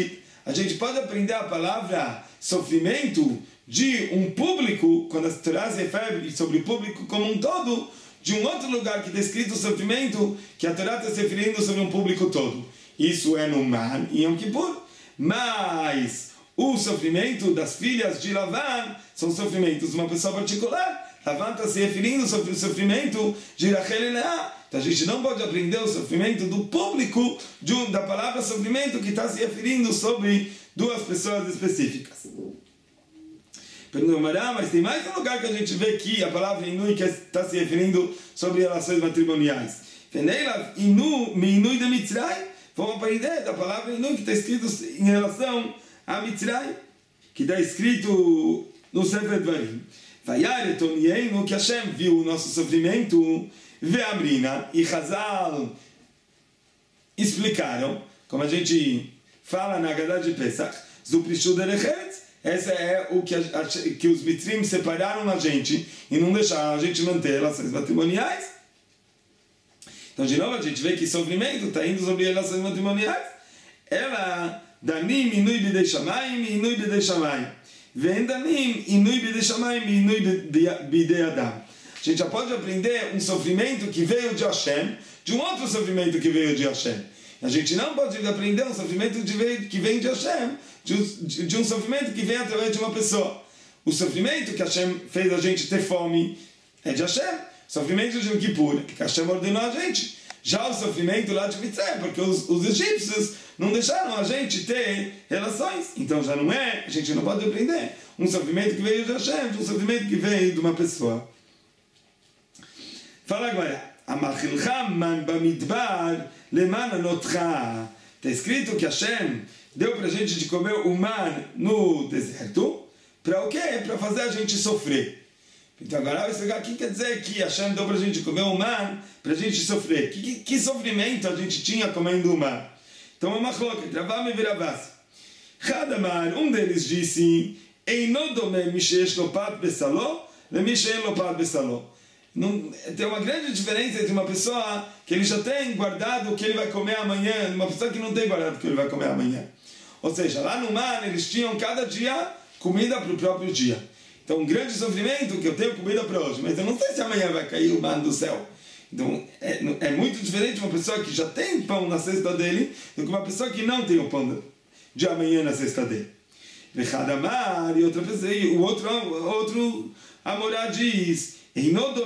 a gente pode aprender a palavra sofrimento de um público, quando a Torá se refere sobre o público como um todo, de um outro lugar que está escrito sofrimento, que a Torá está se referindo sobre um público todo. Isso é no Man e Yom Kippur. Mas o sofrimento das filhas de Lavan são sofrimentos de uma pessoa particular. Lavan está se referindo sobre o sofrimento de Rachel e Leá. Então a gente não pode aprender o sofrimento do público de um, da palavra sofrimento que está se referindo sobre duas pessoas específicas. Mas tem mais um lugar que a gente vê que a palavra Inui que está se referindo sobre relações matrimoniais. Inu, Inui de Mitzray. Vamos aprender da palavra Inui que está escrito em relação a Mitzray, que está escrito no Sefer Dvarim. Vayar etonienu, que Hashem viu o nosso sofrimento, ve'amrina, e Chazal explicaram, como a gente fala na Haggadah de Pesach, Zuprishu derechetz, esse é o que, a, a, que os Mitrim separaram a gente e não deixaram a gente manter relações matrimoniais. Então, de novo, a gente vê que sofrimento está indo sobre relações matrimoniais. Ela, danim, inui bidei shamayim, inui bidei shamayim. Vem danim, inui bidei shamayim, inui bidei adam. A gente já pode aprender um sofrimento que veio de Hashem, de um outro sofrimento que veio de Hashem. A gente não pode aprender um sofrimento que vem de Hashem, de, de um sofrimento que vem através de uma pessoa. O sofrimento que Hashem fez a gente ter fome é de Hashem. O sofrimento de Yom Kippur, que Hashem ordenou a gente. Já o sofrimento lá de Mitzrayim, porque os, os egípcios não deixaram a gente ter relações. Então já não é, a gente não pode aprender um sofrimento que veio de Hashem, de um sofrimento que veio de uma pessoa. Fala agora. Amachilcha man bamidbar leman anotcha. Está escrito que Hashem deu para a gente de comer o man no deserto. Para o quê? Para fazer a gente sofrer. Então agora eu vou explicar o que quer dizer que Hashem deu para a gente comer o man para a gente sofrer. Que, que, que sofrimento a gente tinha comendo o man? Então é uma chloca. Ravam e Viravas. Hadamar, um deles disse: Eino dome mishesh lo pat besalo le mishesh lo pat besalo. Não, tem uma grande diferença entre uma pessoa que ele já tem guardado o que ele vai comer amanhã e uma pessoa que não tem guardado o que ele vai comer amanhã. Ou seja, lá no mar eles tinham cada dia comida para o próprio dia. Então um grande sofrimento que eu tenho comida para hoje, mas eu não sei se amanhã vai cair o man do céu. Então é, é muito diferente uma pessoa que já tem pão na cesta dele do que uma pessoa que não tem o pão de amanhã na cesta dele. Vechadamar, e outra pessoa, e o outro, outro Amorá diz: tem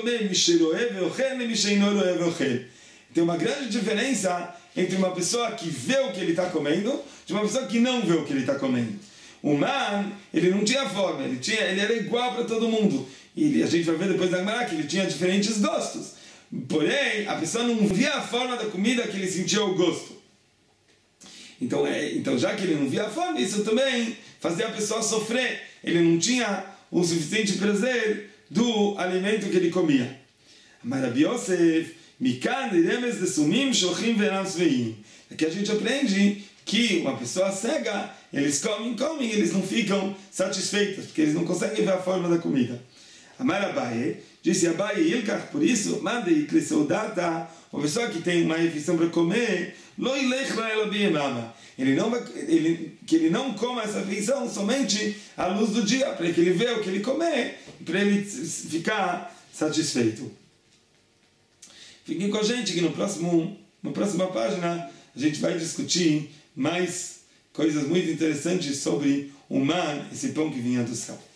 uma grande diferença entre uma pessoa que vê o que ele está comendo de uma pessoa que não vê o que ele está comendo. O man, ele não tinha forma, ele, tinha, ele era igual para todo mundo. E a gente vai ver depois da Gemara que ele tinha diferentes gostos. Porém, a pessoa não via a forma da comida que ele sentia o gosto. Então, é, então já que ele não via a forma, isso também fazia a pessoa sofrer. Ele não tinha o suficiente prazer do alimento que ele comia. Mas Rabi Yosef, mikan remes de sumim shochim ve'enam sveim. Aqui a gente aprende que uma pessoa cega, eles comem, comem, eles não ficam satisfeitos, porque eles não conseguem ver a forma da comida. Amar Abaye, disse Abaye Ilkach, por isso, manda Ikleseudata, uma pessoa que tem uma refeição para comer, lo ilech la'elo biyemama. Ele não vai, ele, que ele não coma essa refeição somente à luz do dia, para que ele veja o que ele comer, para ele ficar satisfeito. Fiquem com a gente que no próximo, na próxima página a gente vai discutir mais coisas muito interessantes sobre o man, esse pão que vinha do céu.